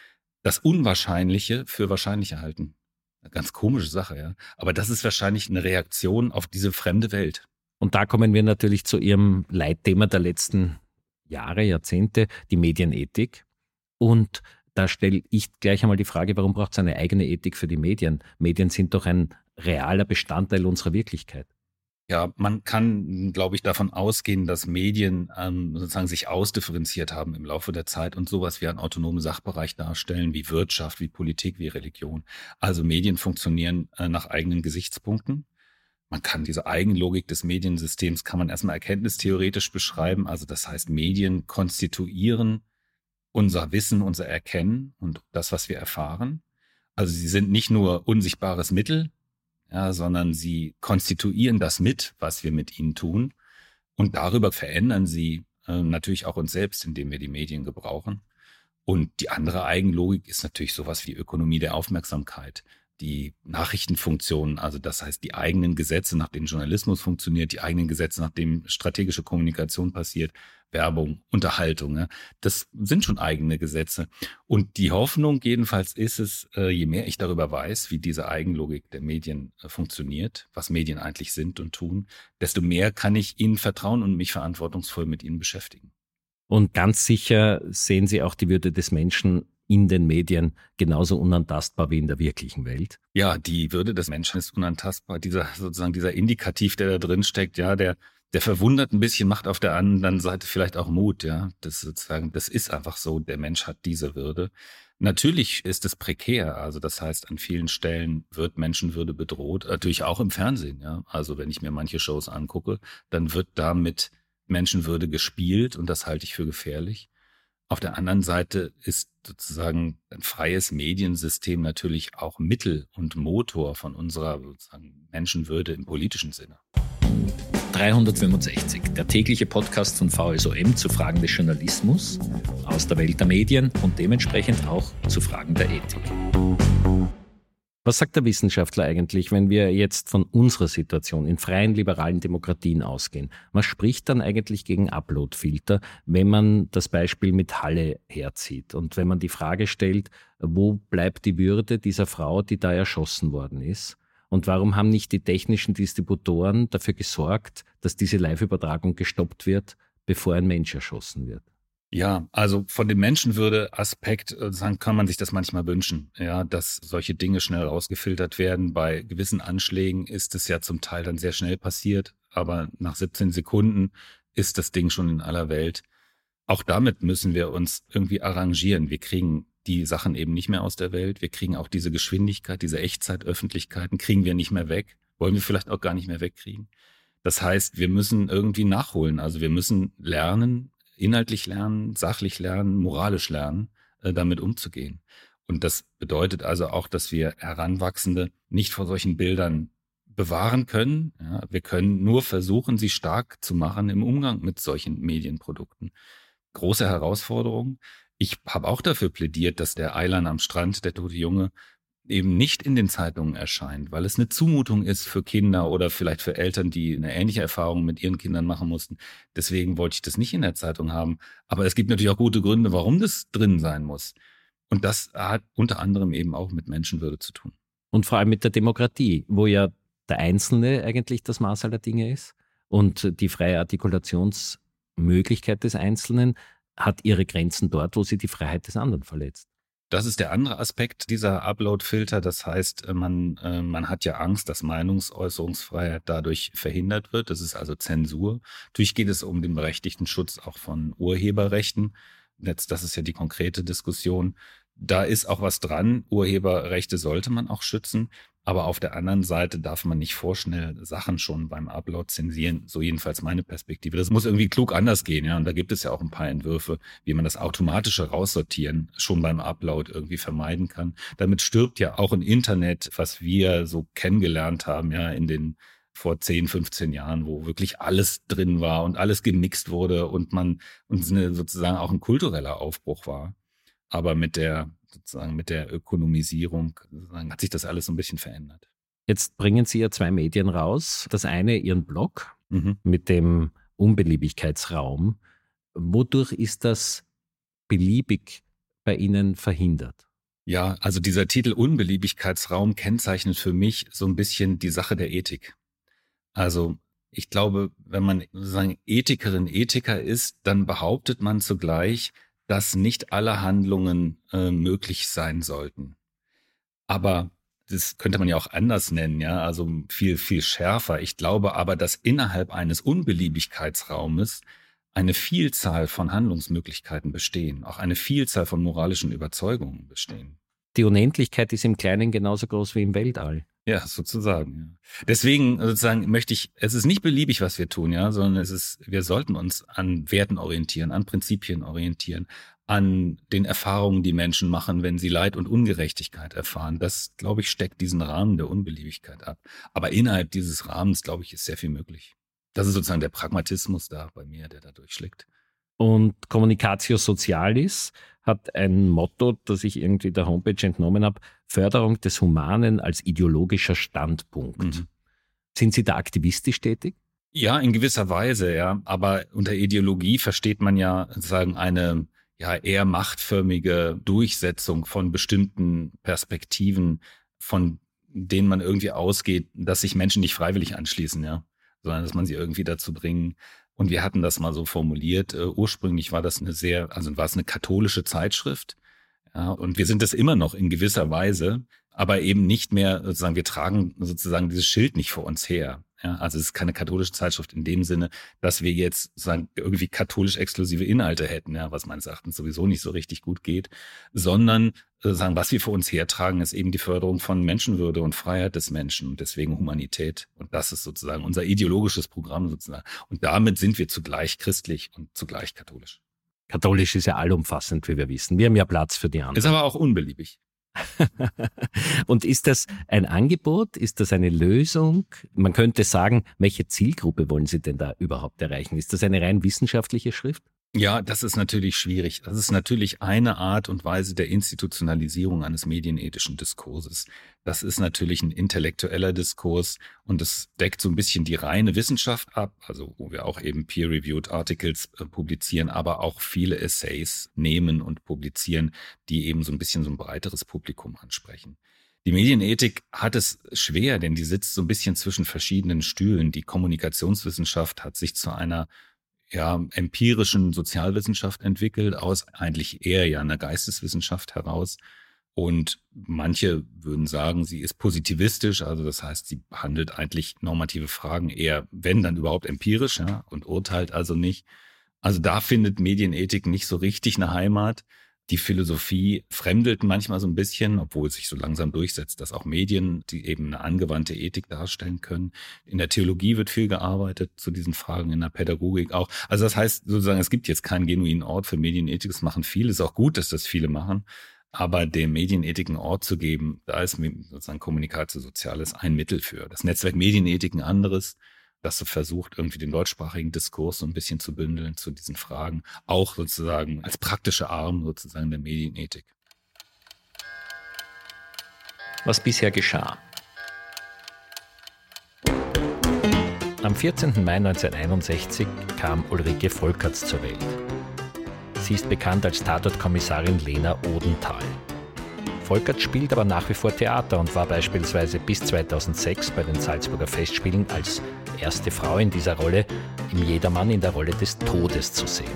das Unwahrscheinliche für wahrscheinlich halten. Eine ganz komische Sache, ja. Aber das ist wahrscheinlich eine Reaktion auf diese fremde Welt. Und da kommen wir natürlich zu Ihrem Leitthema der letzten Jahre, Jahrzehnte, die Medienethik. Und da stelle ich gleich einmal die Frage, warum braucht es eine eigene Ethik für die Medien? Medien sind doch ein realer Bestandteil unserer Wirklichkeit. Ja, man kann, glaube ich, davon ausgehen, dass Medien ähm, sozusagen sich ausdifferenziert haben im Laufe der Zeit und sowas wie einen autonomen Sachbereich darstellen, wie Wirtschaft, wie Politik, wie Religion. Also Medien funktionieren äh, nach eigenen Gesichtspunkten. Man kann diese Eigenlogik des Mediensystems, kann man erstmal erkenntnistheoretisch beschreiben. Also das heißt, Medien konstituieren unser Wissen, unser Erkennen und das, was wir erfahren. Also sie sind nicht nur unsichtbares Mittel, ja, sondern sie konstituieren das mit, was wir mit ihnen tun. Und darüber verändern sie äh, natürlich auch uns selbst, indem wir die Medien gebrauchen. Und die andere Eigenlogik ist natürlich sowas wie Ökonomie der Aufmerksamkeit. Die Nachrichtenfunktionen, also das heißt die eigenen Gesetze, nach denen Journalismus funktioniert, die eigenen Gesetze, nach denen strategische Kommunikation passiert, Werbung, Unterhaltung, ja, das sind schon eigene Gesetze. Und die Hoffnung jedenfalls ist es, je mehr ich darüber weiß, wie diese Eigenlogik der Medien funktioniert, was Medien eigentlich sind und tun, desto mehr kann ich ihnen vertrauen und mich verantwortungsvoll mit ihnen beschäftigen. Und ganz sicher sehen Sie auch die Würde des Menschen in den Medien genauso unantastbar wie in der wirklichen Welt. Ja, die Würde des Menschen ist unantastbar. Dieser sozusagen dieser Indikativ, der da drin steckt, ja, der der verwundert ein bisschen, macht auf der anderen Seite vielleicht auch Mut, ja. Das sozusagen, das ist einfach so. Der Mensch hat diese Würde. Natürlich ist es prekär. Also das heißt, an vielen Stellen wird Menschenwürde bedroht. Natürlich auch im Fernsehen, ja. Also wenn ich mir manche Shows angucke, dann wird damit Menschenwürde gespielt und das halte ich für gefährlich. Auf der anderen Seite ist sozusagen ein freies Mediensystem natürlich auch Mittel und Motor von unserer sozusagen Menschenwürde im politischen Sinne. dreihundertfünfundsechzig, der tägliche Podcast von V S O M zu Fragen des Journalismus, aus der Welt der Medien und dementsprechend auch zu Fragen der Ethik. Was sagt der Wissenschaftler eigentlich, wenn wir jetzt von unserer Situation in freien liberalen Demokratien ausgehen? Was spricht dann eigentlich gegen Uploadfilter, wenn man das Beispiel mit Halle herzieht und wenn man die Frage stellt, wo bleibt die Würde dieser Frau, die da erschossen worden ist? Und warum haben nicht die technischen Distributoren dafür gesorgt, dass diese Live-Übertragung gestoppt wird, bevor ein Mensch erschossen wird? Ja, also von dem Menschenwürde-Aspekt sagen, kann man sich das manchmal wünschen, ja, dass solche Dinge schnell rausgefiltert werden. Bei gewissen Anschlägen ist es ja zum Teil dann sehr schnell passiert, aber nach siebzehn Sekunden ist das Ding schon in aller Welt. Auch damit müssen wir uns irgendwie arrangieren. Wir kriegen die Sachen eben nicht mehr aus der Welt. Wir kriegen auch diese Geschwindigkeit, diese Echtzeitöffentlichkeiten kriegen wir nicht mehr weg. Wollen wir vielleicht auch gar nicht mehr wegkriegen. Das heißt, wir müssen irgendwie nachholen. Also wir müssen lernen, inhaltlich lernen, sachlich lernen, moralisch lernen, äh, damit umzugehen. Und das bedeutet also auch, dass wir Heranwachsende nicht vor solchen Bildern bewahren können. Ja, wir können nur versuchen, sie stark zu machen im Umgang mit solchen Medienprodukten. Große Herausforderung. Ich habe auch dafür plädiert, dass der Aylan am Strand, der tote Junge, eben nicht in den Zeitungen erscheint, weil es eine Zumutung ist für Kinder oder vielleicht für Eltern, die eine ähnliche Erfahrung mit ihren Kindern machen mussten. Deswegen wollte ich das nicht in der Zeitung haben. Aber es gibt natürlich auch gute Gründe, warum das drin sein muss. Und das hat unter anderem eben auch mit Menschenwürde zu tun. Und vor allem mit der Demokratie, wo ja der Einzelne eigentlich das Maß aller Dinge ist und die freie Artikulationsmöglichkeit des Einzelnen hat ihre Grenzen dort, wo sie die Freiheit des anderen verletzt. Das ist der andere Aspekt dieser Upload-Filter. Das heißt, man, man hat ja Angst, dass Meinungsäußerungsfreiheit dadurch verhindert wird. Das ist also Zensur. Natürlich geht es um den berechtigten Schutz auch von Urheberrechten. Jetzt, das ist ja die konkrete Diskussion. Da ist auch was dran. Urheberrechte sollte man auch schützen. Aber auf der anderen Seite darf man nicht vorschnell Sachen schon beim Upload zensieren. So jedenfalls meine Perspektive. Das muss irgendwie klug anders gehen, ja. Und da gibt es ja auch ein paar Entwürfe, wie man das automatische Raussortieren schon beim Upload irgendwie vermeiden kann. Damit stirbt ja auch ein Internet, was wir so kennengelernt haben, ja, in den vor zehn, fünfzehn Jahren, wo wirklich alles drin war und alles gemixt wurde und man, und es eine, sozusagen auch ein kultureller Aufbruch war. Aber mit der sozusagen mit der Ökonomisierung hat sich das alles so ein bisschen verändert. Jetzt bringen Sie ja zwei Medien raus. Das eine, Ihren Blog Mhm. mit dem Unbeliebigkeitsraum. Wodurch ist das beliebig bei Ihnen verhindert? Ja, also dieser Titel Unbeliebigkeitsraum kennzeichnet für mich so ein bisschen die Sache der Ethik. Also ich glaube, wenn man sozusagen Ethikerin, Ethiker ist, dann behauptet man zugleich, dass nicht alle Handlungen äh, möglich sein sollten. Aber das könnte man ja auch anders nennen, ja, also viel, viel schärfer. Ich glaube aber, dass innerhalb eines Unbeliebigkeitsraumes eine Vielzahl von Handlungsmöglichkeiten bestehen, auch eine Vielzahl von moralischen Überzeugungen bestehen. Die Unendlichkeit ist im Kleinen genauso groß wie im Weltall. Ja, sozusagen. Ja. Deswegen sozusagen möchte ich, es ist nicht beliebig, was wir tun, ja, sondern es ist, wir sollten uns an Werten orientieren, an Prinzipien orientieren, an den Erfahrungen, die Menschen machen, wenn sie Leid und Ungerechtigkeit erfahren. Das, glaube ich, steckt diesen Rahmen der Unbeliebigkeit ab. Aber innerhalb dieses Rahmens, glaube ich, ist sehr viel möglich. Das ist sozusagen der Pragmatismus da bei mir, der da durchschlägt. Und Communicatio Socialis hat ein Motto, das ich irgendwie der Homepage entnommen habe: Förderung des Humanen als ideologischer Standpunkt. Mhm. Sind Sie da aktivistisch tätig? Ja, in gewisser Weise, ja. Aber unter Ideologie versteht man ja sozusagen eine ja eher machtförmige Durchsetzung von bestimmten Perspektiven, von denen man irgendwie ausgeht, dass sich Menschen nicht freiwillig anschließen, ja, sondern dass man sie irgendwie dazu bringen. Und wir hatten das mal so formuliert. Uh, ursprünglich war das eine sehr, also war es eine katholische Zeitschrift. Ja, und wir sind es immer noch in gewisser Weise, aber eben nicht mehr sozusagen, wir tragen sozusagen dieses Schild nicht vor uns her. Ja, also es ist keine katholische Zeitschrift in dem Sinne, dass wir jetzt sozusagen irgendwie katholisch exklusive Inhalte hätten, ja, was meines Erachtens sowieso nicht so richtig gut geht, sondern sozusagen, was wir vor uns hertragen, ist eben die Förderung von Menschenwürde und Freiheit des Menschen und deswegen Humanität. Und das ist sozusagen unser ideologisches Programm sozusagen. Und damit sind wir zugleich christlich und zugleich katholisch. Katholisch ist ja allumfassend, wie wir wissen. Wir haben ja Platz für die anderen. Ist aber auch unbeliebig. Und ist das ein Angebot? Ist das eine Lösung? Man könnte sagen, welche Zielgruppe wollen Sie denn da überhaupt erreichen? Ist das eine rein wissenschaftliche Schrift? Ja, das ist natürlich schwierig. Das ist natürlich eine Art und Weise der Institutionalisierung eines medienethischen Diskurses. Das ist natürlich ein intellektueller Diskurs und es deckt so ein bisschen die reine Wissenschaft ab, also wo wir auch eben peer-reviewed Articles äh, publizieren, aber auch viele Essays nehmen und publizieren, die eben so ein bisschen so ein breiteres Publikum ansprechen. Die Medienethik hat es schwer, denn die sitzt so ein bisschen zwischen verschiedenen Stühlen. Die Kommunikationswissenschaft hat sich zu einer ja, empirischen Sozialwissenschaft entwickelt, aus eigentlich eher ja einer Geisteswissenschaft heraus. Und manche würden sagen, sie ist positivistisch, also das heißt, sie behandelt eigentlich normative Fragen eher, wenn dann überhaupt empirisch, ja, und urteilt also nicht. Also da findet Medienethik nicht so richtig eine Heimat. Die Philosophie fremdelt manchmal so ein bisschen, obwohl es sich so langsam durchsetzt, dass auch Medien, die eben eine angewandte Ethik darstellen können. In der Theologie wird viel gearbeitet zu diesen Fragen, in der Pädagogik auch. Also das heißt sozusagen, es gibt jetzt keinen genuinen Ort für Medienethik. Das machen viele. Es ist auch gut, dass das viele machen. Aber dem Medienethik einen Ort zu geben, da ist sozusagen Kommunikatio Socialis ein Mittel für. Das Netzwerk Medienethik ein anderes, das so versucht, irgendwie den deutschsprachigen Diskurs so ein bisschen zu bündeln zu diesen Fragen, auch sozusagen als praktischer Arm sozusagen der Medienethik. Was bisher geschah. Am vierzehnten Mai neunzehnhunderteinundsechzig kam Ulrike Volkerts zur Welt. Sie ist bekannt als Tatortkommissarin Lena Odenthal. Volkerts spielt aber nach wie vor Theater und war beispielsweise bis zweitausendsechs bei den Salzburger Festspielen als erste Frau in dieser Rolle im Jedermann in der Rolle des Todes zu sehen.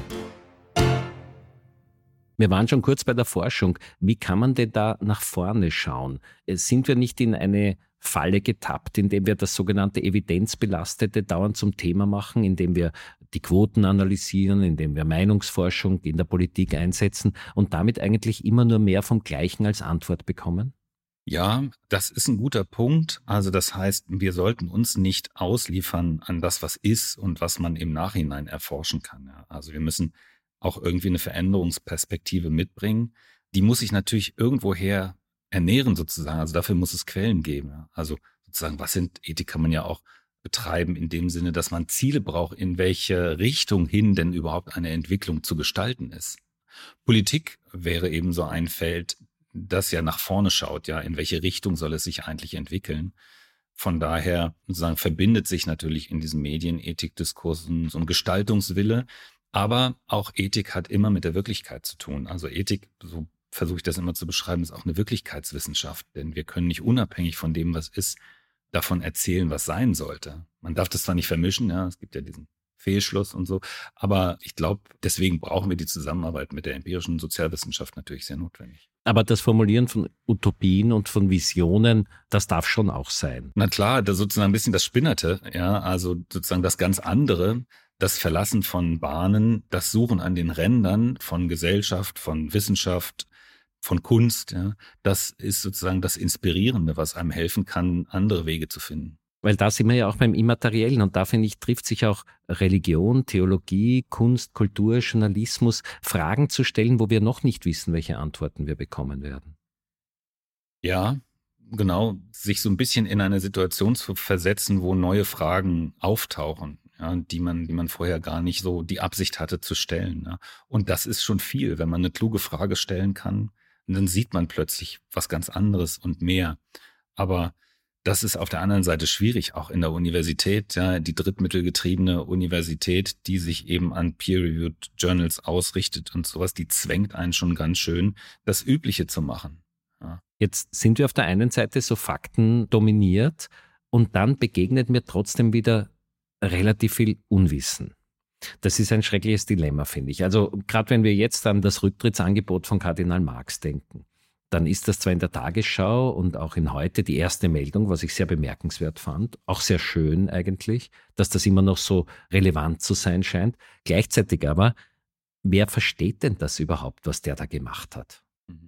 Wir waren schon kurz bei der Forschung. Wie kann man denn da nach vorne schauen? Sind wir nicht in eine Falle getappt, indem wir das sogenannte Evidenzbelastete dauernd zum Thema machen, indem wir die Quoten analysieren, indem wir Meinungsforschung in der Politik einsetzen und damit eigentlich immer nur mehr vom Gleichen als Antwort bekommen? Ja, das ist ein guter Punkt. Also das heißt, wir sollten uns nicht ausliefern an das, was ist und was man im Nachhinein erforschen kann. Ja. Also wir müssen auch irgendwie eine Veränderungsperspektive mitbringen. Die muss sich natürlich irgendwoher ernähren sozusagen. Also dafür muss es Quellen geben. Ja. Also sozusagen, was sind Ethik, kann man ja auch betreiben in dem Sinne, dass man Ziele braucht, in welche Richtung hin denn überhaupt eine Entwicklung zu gestalten ist. Politik wäre eben so ein Feld, das ja nach vorne schaut, ja, in welche Richtung soll es sich eigentlich entwickeln. Von daher sozusagen verbindet sich natürlich in diesen Medienethikdiskursen so ein Gestaltungswille, aber auch Ethik hat immer mit der Wirklichkeit zu tun. Also Ethik, so versuche ich das immer zu beschreiben, ist auch eine Wirklichkeitswissenschaft. Denn wir können nicht unabhängig von dem, was ist, davon erzählen, was sein sollte. Man darf das zwar nicht vermischen, ja, es gibt ja diesen Fehlschluss und so, aber ich glaube, deswegen brauchen wir die Zusammenarbeit mit der empirischen Sozialwissenschaft natürlich sehr notwendig. Aber das Formulieren von Utopien und von Visionen, das darf schon auch sein. Na klar, da sozusagen ein bisschen das Spinnerte, ja, also sozusagen das ganz andere, das Verlassen von Bahnen, das Suchen an den Rändern von Gesellschaft, von Wissenschaft, von Kunst, ja, das ist sozusagen das Inspirierende, was einem helfen kann, andere Wege zu finden. Weil da sind wir ja auch beim Immateriellen und da, finde ich, trifft sich auch Religion, Theologie, Kunst, Kultur, Journalismus, Fragen zu stellen, wo wir noch nicht wissen, welche Antworten wir bekommen werden. Ja, genau, sich so ein bisschen in eine Situation zu versetzen, wo neue Fragen auftauchen, ja, die man, die man vorher gar nicht so die Absicht hatte zu stellen. Ja. Und das ist schon viel, wenn man eine kluge Frage stellen kann, dann sieht man plötzlich was ganz anderes und mehr. Aber das ist auf der anderen Seite schwierig, auch in der Universität, ja, die drittmittelgetriebene Universität, die sich eben an Peer-Reviewed Journals ausrichtet und sowas, die zwängt einen schon ganz schön, das Übliche zu machen. Ja. Jetzt sind wir auf der einen Seite so faktendominiert und dann begegnet mir trotzdem wieder relativ viel Unwissen. Das ist ein schreckliches Dilemma, finde ich. Also gerade wenn wir jetzt an das Rücktrittsangebot von Kardinal Marx denken, dann ist das zwar in der Tagesschau und auch in Heute die erste Meldung, was ich sehr bemerkenswert fand, auch sehr schön eigentlich, dass das immer noch so relevant zu sein scheint. Gleichzeitig aber, wer versteht denn das überhaupt, was der da gemacht hat?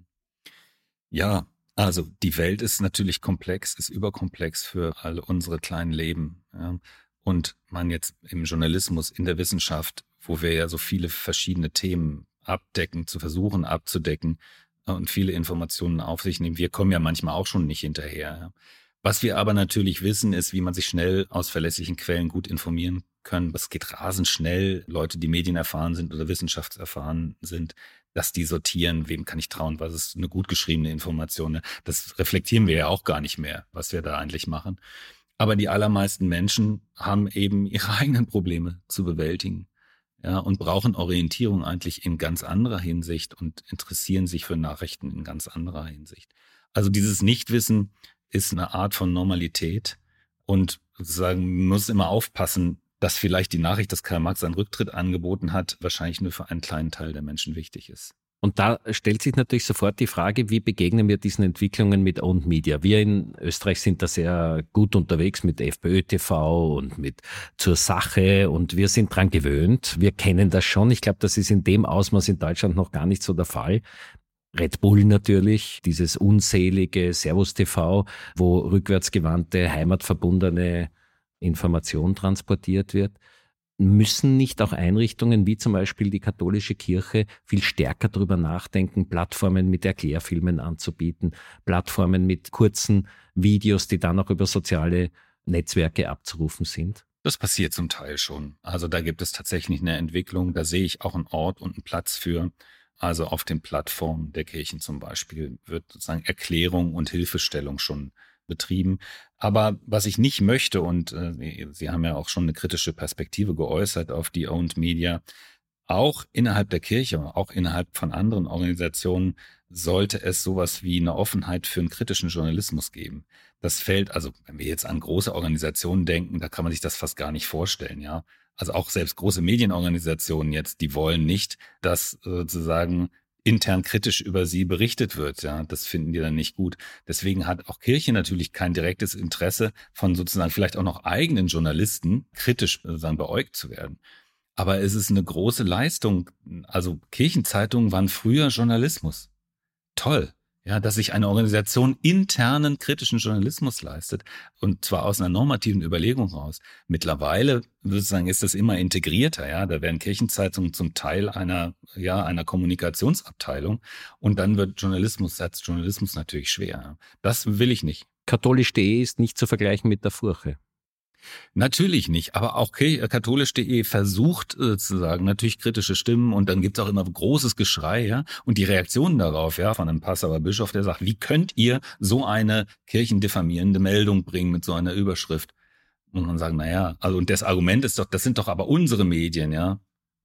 Ja, also die Welt ist natürlich komplex, ist überkomplex für all unsere kleinen Leben. Ja. Und man jetzt im Journalismus, in der Wissenschaft, wo wir ja so viele verschiedene Themen abdecken, zu versuchen abzudecken, und viele Informationen auf sich nehmen. Wir kommen ja manchmal auch schon nicht hinterher. Was wir aber natürlich wissen, ist, wie man sich schnell aus verlässlichen Quellen gut informieren kann. Es geht rasend schnell. Leute, die medienerfahren sind oder wissenschaftserfahren sind, dass die sortieren, wem kann ich trauen, was ist eine gut geschriebene Information. Das reflektieren wir ja auch gar nicht mehr, was wir da eigentlich machen. Aber die allermeisten Menschen haben eben ihre eigenen Probleme zu bewältigen. Ja, und brauchen Orientierung eigentlich in ganz anderer Hinsicht und interessieren sich für Nachrichten in ganz anderer Hinsicht. Also dieses Nichtwissen ist eine Art von Normalität und sozusagen man muss immer aufpassen, dass vielleicht die Nachricht, dass Karl Marx einen Rücktritt angeboten hat, wahrscheinlich nur für einen kleinen Teil der Menschen wichtig ist. Und da stellt sich natürlich sofort die Frage, wie begegnen wir diesen Entwicklungen mit Owned Media? Wir in Österreich sind da sehr gut unterwegs mit FPÖ T V und mit Zur Sache und wir sind dran gewöhnt. Wir kennen das schon. Ich glaube, das ist in dem Ausmaß in Deutschland noch gar nicht so der Fall. Red Bull natürlich, dieses unselige Servus T V, wo rückwärtsgewandte, heimatverbundene Information transportiert wird. Müssen nicht auch Einrichtungen wie zum Beispiel die katholische Kirche viel stärker darüber nachdenken, Plattformen mit Erklärfilmen anzubieten, Plattformen mit kurzen Videos, die dann auch über soziale Netzwerke abzurufen sind? Das passiert zum Teil schon. Also da gibt es tatsächlich eine Entwicklung, da sehe ich auch einen Ort und einen Platz für. Also auf den Plattformen der Kirchen zum Beispiel wird sozusagen Erklärung und Hilfestellung schon betrieben. Aber was ich nicht möchte, und äh, Sie haben ja auch schon eine kritische Perspektive geäußert auf die Owned Media, auch innerhalb der Kirche, auch innerhalb von anderen Organisationen sollte es sowas wie eine Offenheit für einen kritischen Journalismus geben. Das fällt, also wenn wir jetzt an große Organisationen denken, da kann man sich das fast gar nicht vorstellen, ja. Also auch selbst große Medienorganisationen jetzt, die wollen nicht, dass sozusagen intern kritisch über sie berichtet wird. Ja, das finden die dann nicht gut. Deswegen hat auch Kirche natürlich kein direktes Interesse von sozusagen vielleicht auch noch eigenen Journalisten kritisch sozusagen beäugt zu werden. Aber es ist eine große Leistung. Also Kirchenzeitungen waren früher Journalismus. Toll. Ja, dass sich eine Organisation internen kritischen Journalismus leistet und zwar aus einer normativen Überlegung raus. Mittlerweile sozusagen ist das immer integrierter, ja, da werden Kirchenzeitungen zum Teil einer ja einer Kommunikationsabteilung und dann wird Journalismus als Journalismus natürlich schwer. Das will ich nicht. Katholisch punkt de ist nicht zu vergleichen mit der Furche. Natürlich nicht, aber auch katholisch punkt de versucht äh, zu sagen, natürlich kritische Stimmen und dann gibt's auch immer großes Geschrei, ja, und die Reaktionen darauf, ja, von einem Passauer Bischof, der sagt, wie könnt ihr so eine kirchendiffamierende Meldung bringen mit so einer Überschrift? Und man sagt, naja, also und das Argument ist doch, das sind doch aber unsere Medien, ja.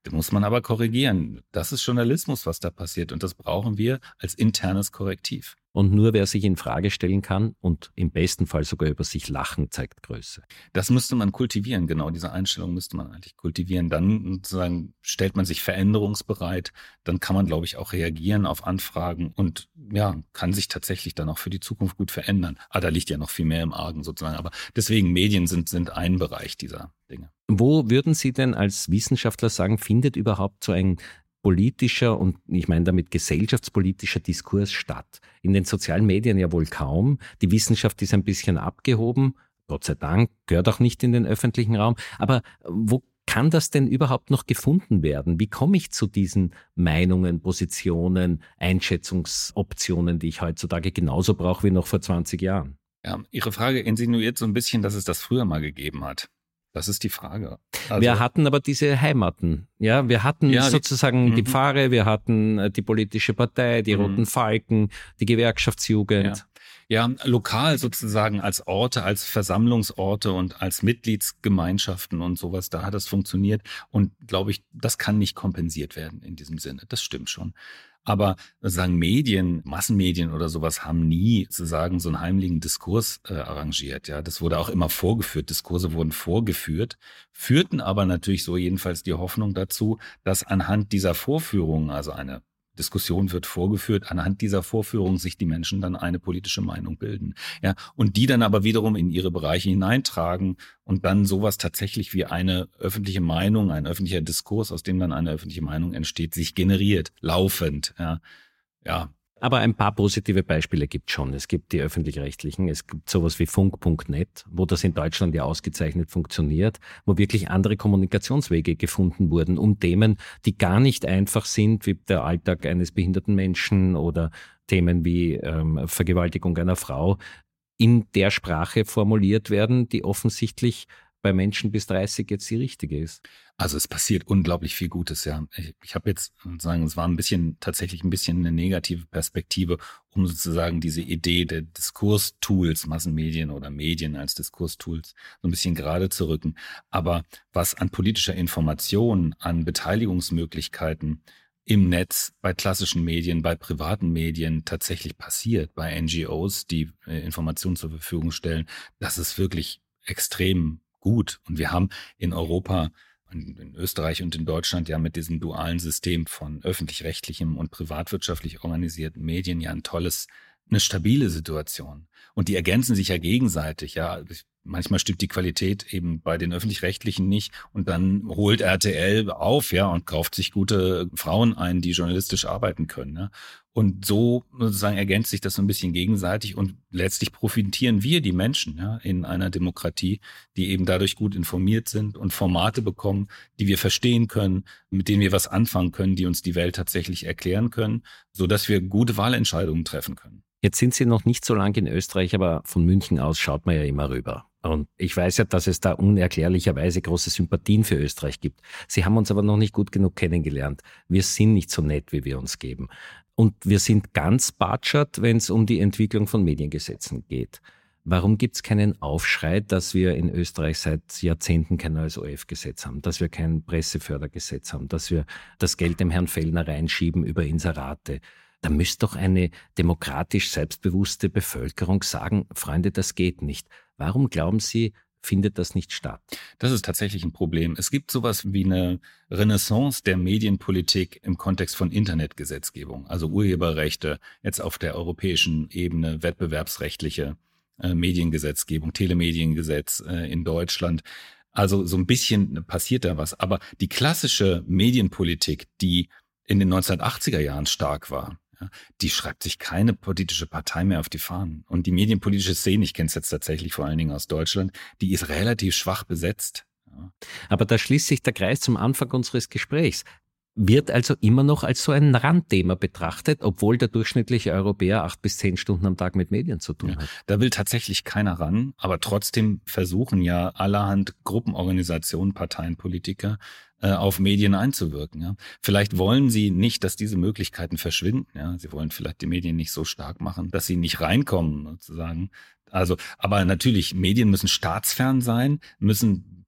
Da muss man aber korrigieren. Das ist Journalismus, was da passiert. Und das brauchen wir als internes Korrektiv. Und nur wer sich in Frage stellen kann und im besten Fall sogar über sich lachen, zeigt Größe. Das müsste man kultivieren, genau. Diese Einstellung müsste man eigentlich kultivieren. Dann sozusagen stellt man sich veränderungsbereit. Dann kann man, glaube ich, auch reagieren auf Anfragen und ja, kann sich tatsächlich dann auch für die Zukunft gut verändern. Ah, da liegt ja noch viel mehr im Argen sozusagen. Aber deswegen Medien sind, sind ein Bereich dieser Dinge. Wo würden Sie denn als Wissenschaftler sagen, findet überhaupt so ein politischer und ich meine damit gesellschaftspolitischer Diskurs statt? In den sozialen Medien ja wohl kaum. Die Wissenschaft ist ein bisschen abgehoben. Gott sei Dank, gehört auch nicht in den öffentlichen Raum. Aber wo kann das denn überhaupt noch gefunden werden? Wie komme ich zu diesen Meinungen, Positionen, Einschätzungsoptionen, die ich heutzutage genauso brauche wie noch vor zwanzig Jahren? Ja, Ihre Frage insinuiert so ein bisschen, dass es das früher mal gegeben hat. Das ist die Frage. Also, wir hatten aber diese Heimaten. Ja, wir hatten ja, sozusagen die, die Pfarre, wir hatten die politische Partei, die mhm. Roten Falken, die Gewerkschaftsjugend. Ja. ja, lokal sozusagen als Orte, als Versammlungsorte und als Mitgliedsgemeinschaften und sowas, da hat es funktioniert. Und glaube ich, das kann nicht kompensiert werden in diesem Sinne. Das stimmt schon. Aber sagen Medien, Massenmedien oder sowas haben nie sozusagen so einen heimlichen Diskurs äh, arrangiert. Ja, das wurde auch immer vorgeführt. Diskurse wurden vorgeführt, führten aber natürlich so jedenfalls die Hoffnung dazu, dass anhand dieser Vorführungen, also eine Diskussion wird vorgeführt, anhand dieser Vorführung sich die Menschen dann eine politische Meinung bilden. Ja, und die dann aber wiederum in ihre Bereiche hineintragen und dann sowas tatsächlich wie eine öffentliche Meinung, ein öffentlicher Diskurs, aus dem dann eine öffentliche Meinung entsteht, sich generiert, laufend. Ja, ja. Aber ein paar positive Beispiele gibt es schon. Es gibt die öffentlich-rechtlichen, es gibt sowas wie Funk Punkt net, wo das in Deutschland ja ausgezeichnet funktioniert, wo wirklich andere Kommunikationswege gefunden wurden, um Themen, die gar nicht einfach sind, wie der Alltag eines behinderten Menschen oder Themen wie ähm, Vergewaltigung einer Frau, in der Sprache formuliert werden, die offensichtlich bei Menschen bis dreißig jetzt die richtige ist. Also es passiert unglaublich viel Gutes, ja. Ich, ich habe jetzt sagen, es war ein bisschen tatsächlich ein bisschen eine negative Perspektive, um sozusagen diese Idee der Diskurstools, Massenmedien oder Medien als Diskurstools so ein bisschen gerade zu rücken. Aber was an politischer Information, an Beteiligungsmöglichkeiten im Netz, bei klassischen Medien, bei privaten Medien tatsächlich passiert, bei N G Os, die äh, Informationen zur Verfügung stellen, das ist wirklich extrem gut. Und wir haben in Europa, in Österreich und in Deutschland ja mit diesem dualen System von öffentlich-rechtlichem und privatwirtschaftlich organisierten Medien ja ein tolles, eine stabile Situation. Und die ergänzen sich ja gegenseitig, ja. Manchmal stimmt die Qualität eben bei den Öffentlich-Rechtlichen nicht und dann holt R T L auf, ja, und kauft sich gute Frauen ein, die journalistisch arbeiten können, ja. Und so sozusagen ergänzt sich das so ein bisschen gegenseitig und letztlich profitieren wir, die Menschen, ja, in einer Demokratie, die eben dadurch gut informiert sind und Formate bekommen, die wir verstehen können, mit denen wir was anfangen können, die uns die Welt tatsächlich erklären können, sodass wir gute Wahlentscheidungen treffen können. Jetzt sind Sie noch nicht so lange in Österreich, aber von München aus schaut man ja immer rüber. Und ich weiß ja, dass es da unerklärlicherweise große Sympathien für Österreich gibt. Sie haben uns aber noch nicht gut genug kennengelernt. Wir sind nicht so nett, wie wir uns geben. Und wir sind ganz batschert, wenn es um die Entwicklung von Mediengesetzen geht. Warum gibt es keinen Aufschrei, dass wir in Österreich seit Jahrzehnten kein neues O R F-Gesetz haben, dass wir kein Pressefördergesetz haben, dass wir das Geld dem Herrn Fellner reinschieben über Inserate? Da müsste doch eine demokratisch selbstbewusste Bevölkerung sagen, Freunde, das geht nicht. Warum glauben Sie, findet das nicht statt? Das ist tatsächlich ein Problem. Es gibt sowas wie eine Renaissance der Medienpolitik im Kontext von Internetgesetzgebung, also Urheberrechte, jetzt auf der europäischen Ebene, wettbewerbsrechtliche äh, Mediengesetzgebung, Telemediengesetz äh, in Deutschland. Also so ein bisschen passiert da was. Aber die klassische Medienpolitik, die in den neunzehnhundertachtziger Jahren stark war, ja, die schreibt sich keine politische Partei mehr auf die Fahnen. Und die medienpolitische Szene, ich kenne es jetzt tatsächlich vor allen Dingen aus Deutschland, die ist relativ schwach besetzt. Ja. Aber da schließt sich der Kreis zum Anfang unseres Gesprächs. Wird also immer noch als so ein Randthema betrachtet, obwohl der durchschnittliche Europäer acht bis zehn Stunden am Tag mit Medien zu tun hat. Ja, da will tatsächlich keiner ran, aber trotzdem versuchen ja allerhand Gruppenorganisationen, Parteien, Politiker äh, auf Medien einzuwirken. Ja. Vielleicht wollen sie nicht, dass diese Möglichkeiten verschwinden. Ja. Sie wollen vielleicht die Medien nicht so stark machen, dass sie nicht reinkommen sozusagen. Also, aber natürlich, Medien müssen staatsfern sein, müssen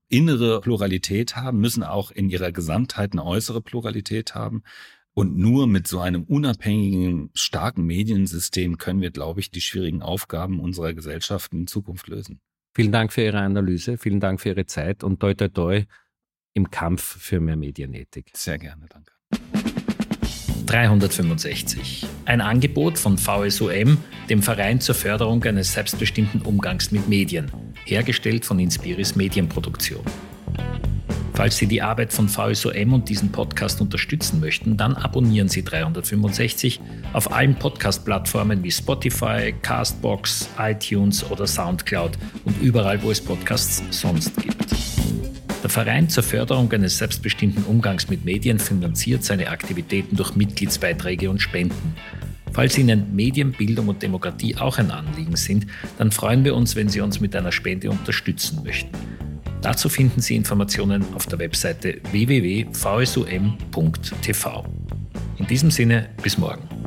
innere Pluralität haben, müssen auch in ihrer Gesamtheit eine äußere Pluralität haben. Und nur mit so einem unabhängigen, starken Mediensystem können wir, glaube ich, die schwierigen Aufgaben unserer Gesellschaft in Zukunft lösen. Vielen Dank für Ihre Analyse, vielen Dank für Ihre Zeit und toi toi toi im Kampf für mehr Medienethik. Sehr gerne, danke. dreihundertfünfundsechzig. Ein Angebot von V S U M, dem Verein zur Förderung eines selbstbestimmten Umgangs mit Medien, hergestellt von Inspiris Medienproduktion. Falls Sie die Arbeit von V S U M und diesen Podcast unterstützen möchten, dann abonnieren Sie dreihundertfünfundsechzig auf allen Podcast-Plattformen wie Spotify, Castbox, iTunes oder Soundcloud und überall, wo es Podcasts sonst gibt. Der Verein zur Förderung eines selbstbestimmten Umgangs mit Medien finanziert seine Aktivitäten durch Mitgliedsbeiträge und Spenden. Falls Ihnen Medien, Bildung und Demokratie auch ein Anliegen sind, dann freuen wir uns, wenn Sie uns mit einer Spende unterstützen möchten. Dazu finden Sie Informationen auf der Webseite w w w punkt v s u m punkt t v. In diesem Sinne, bis morgen.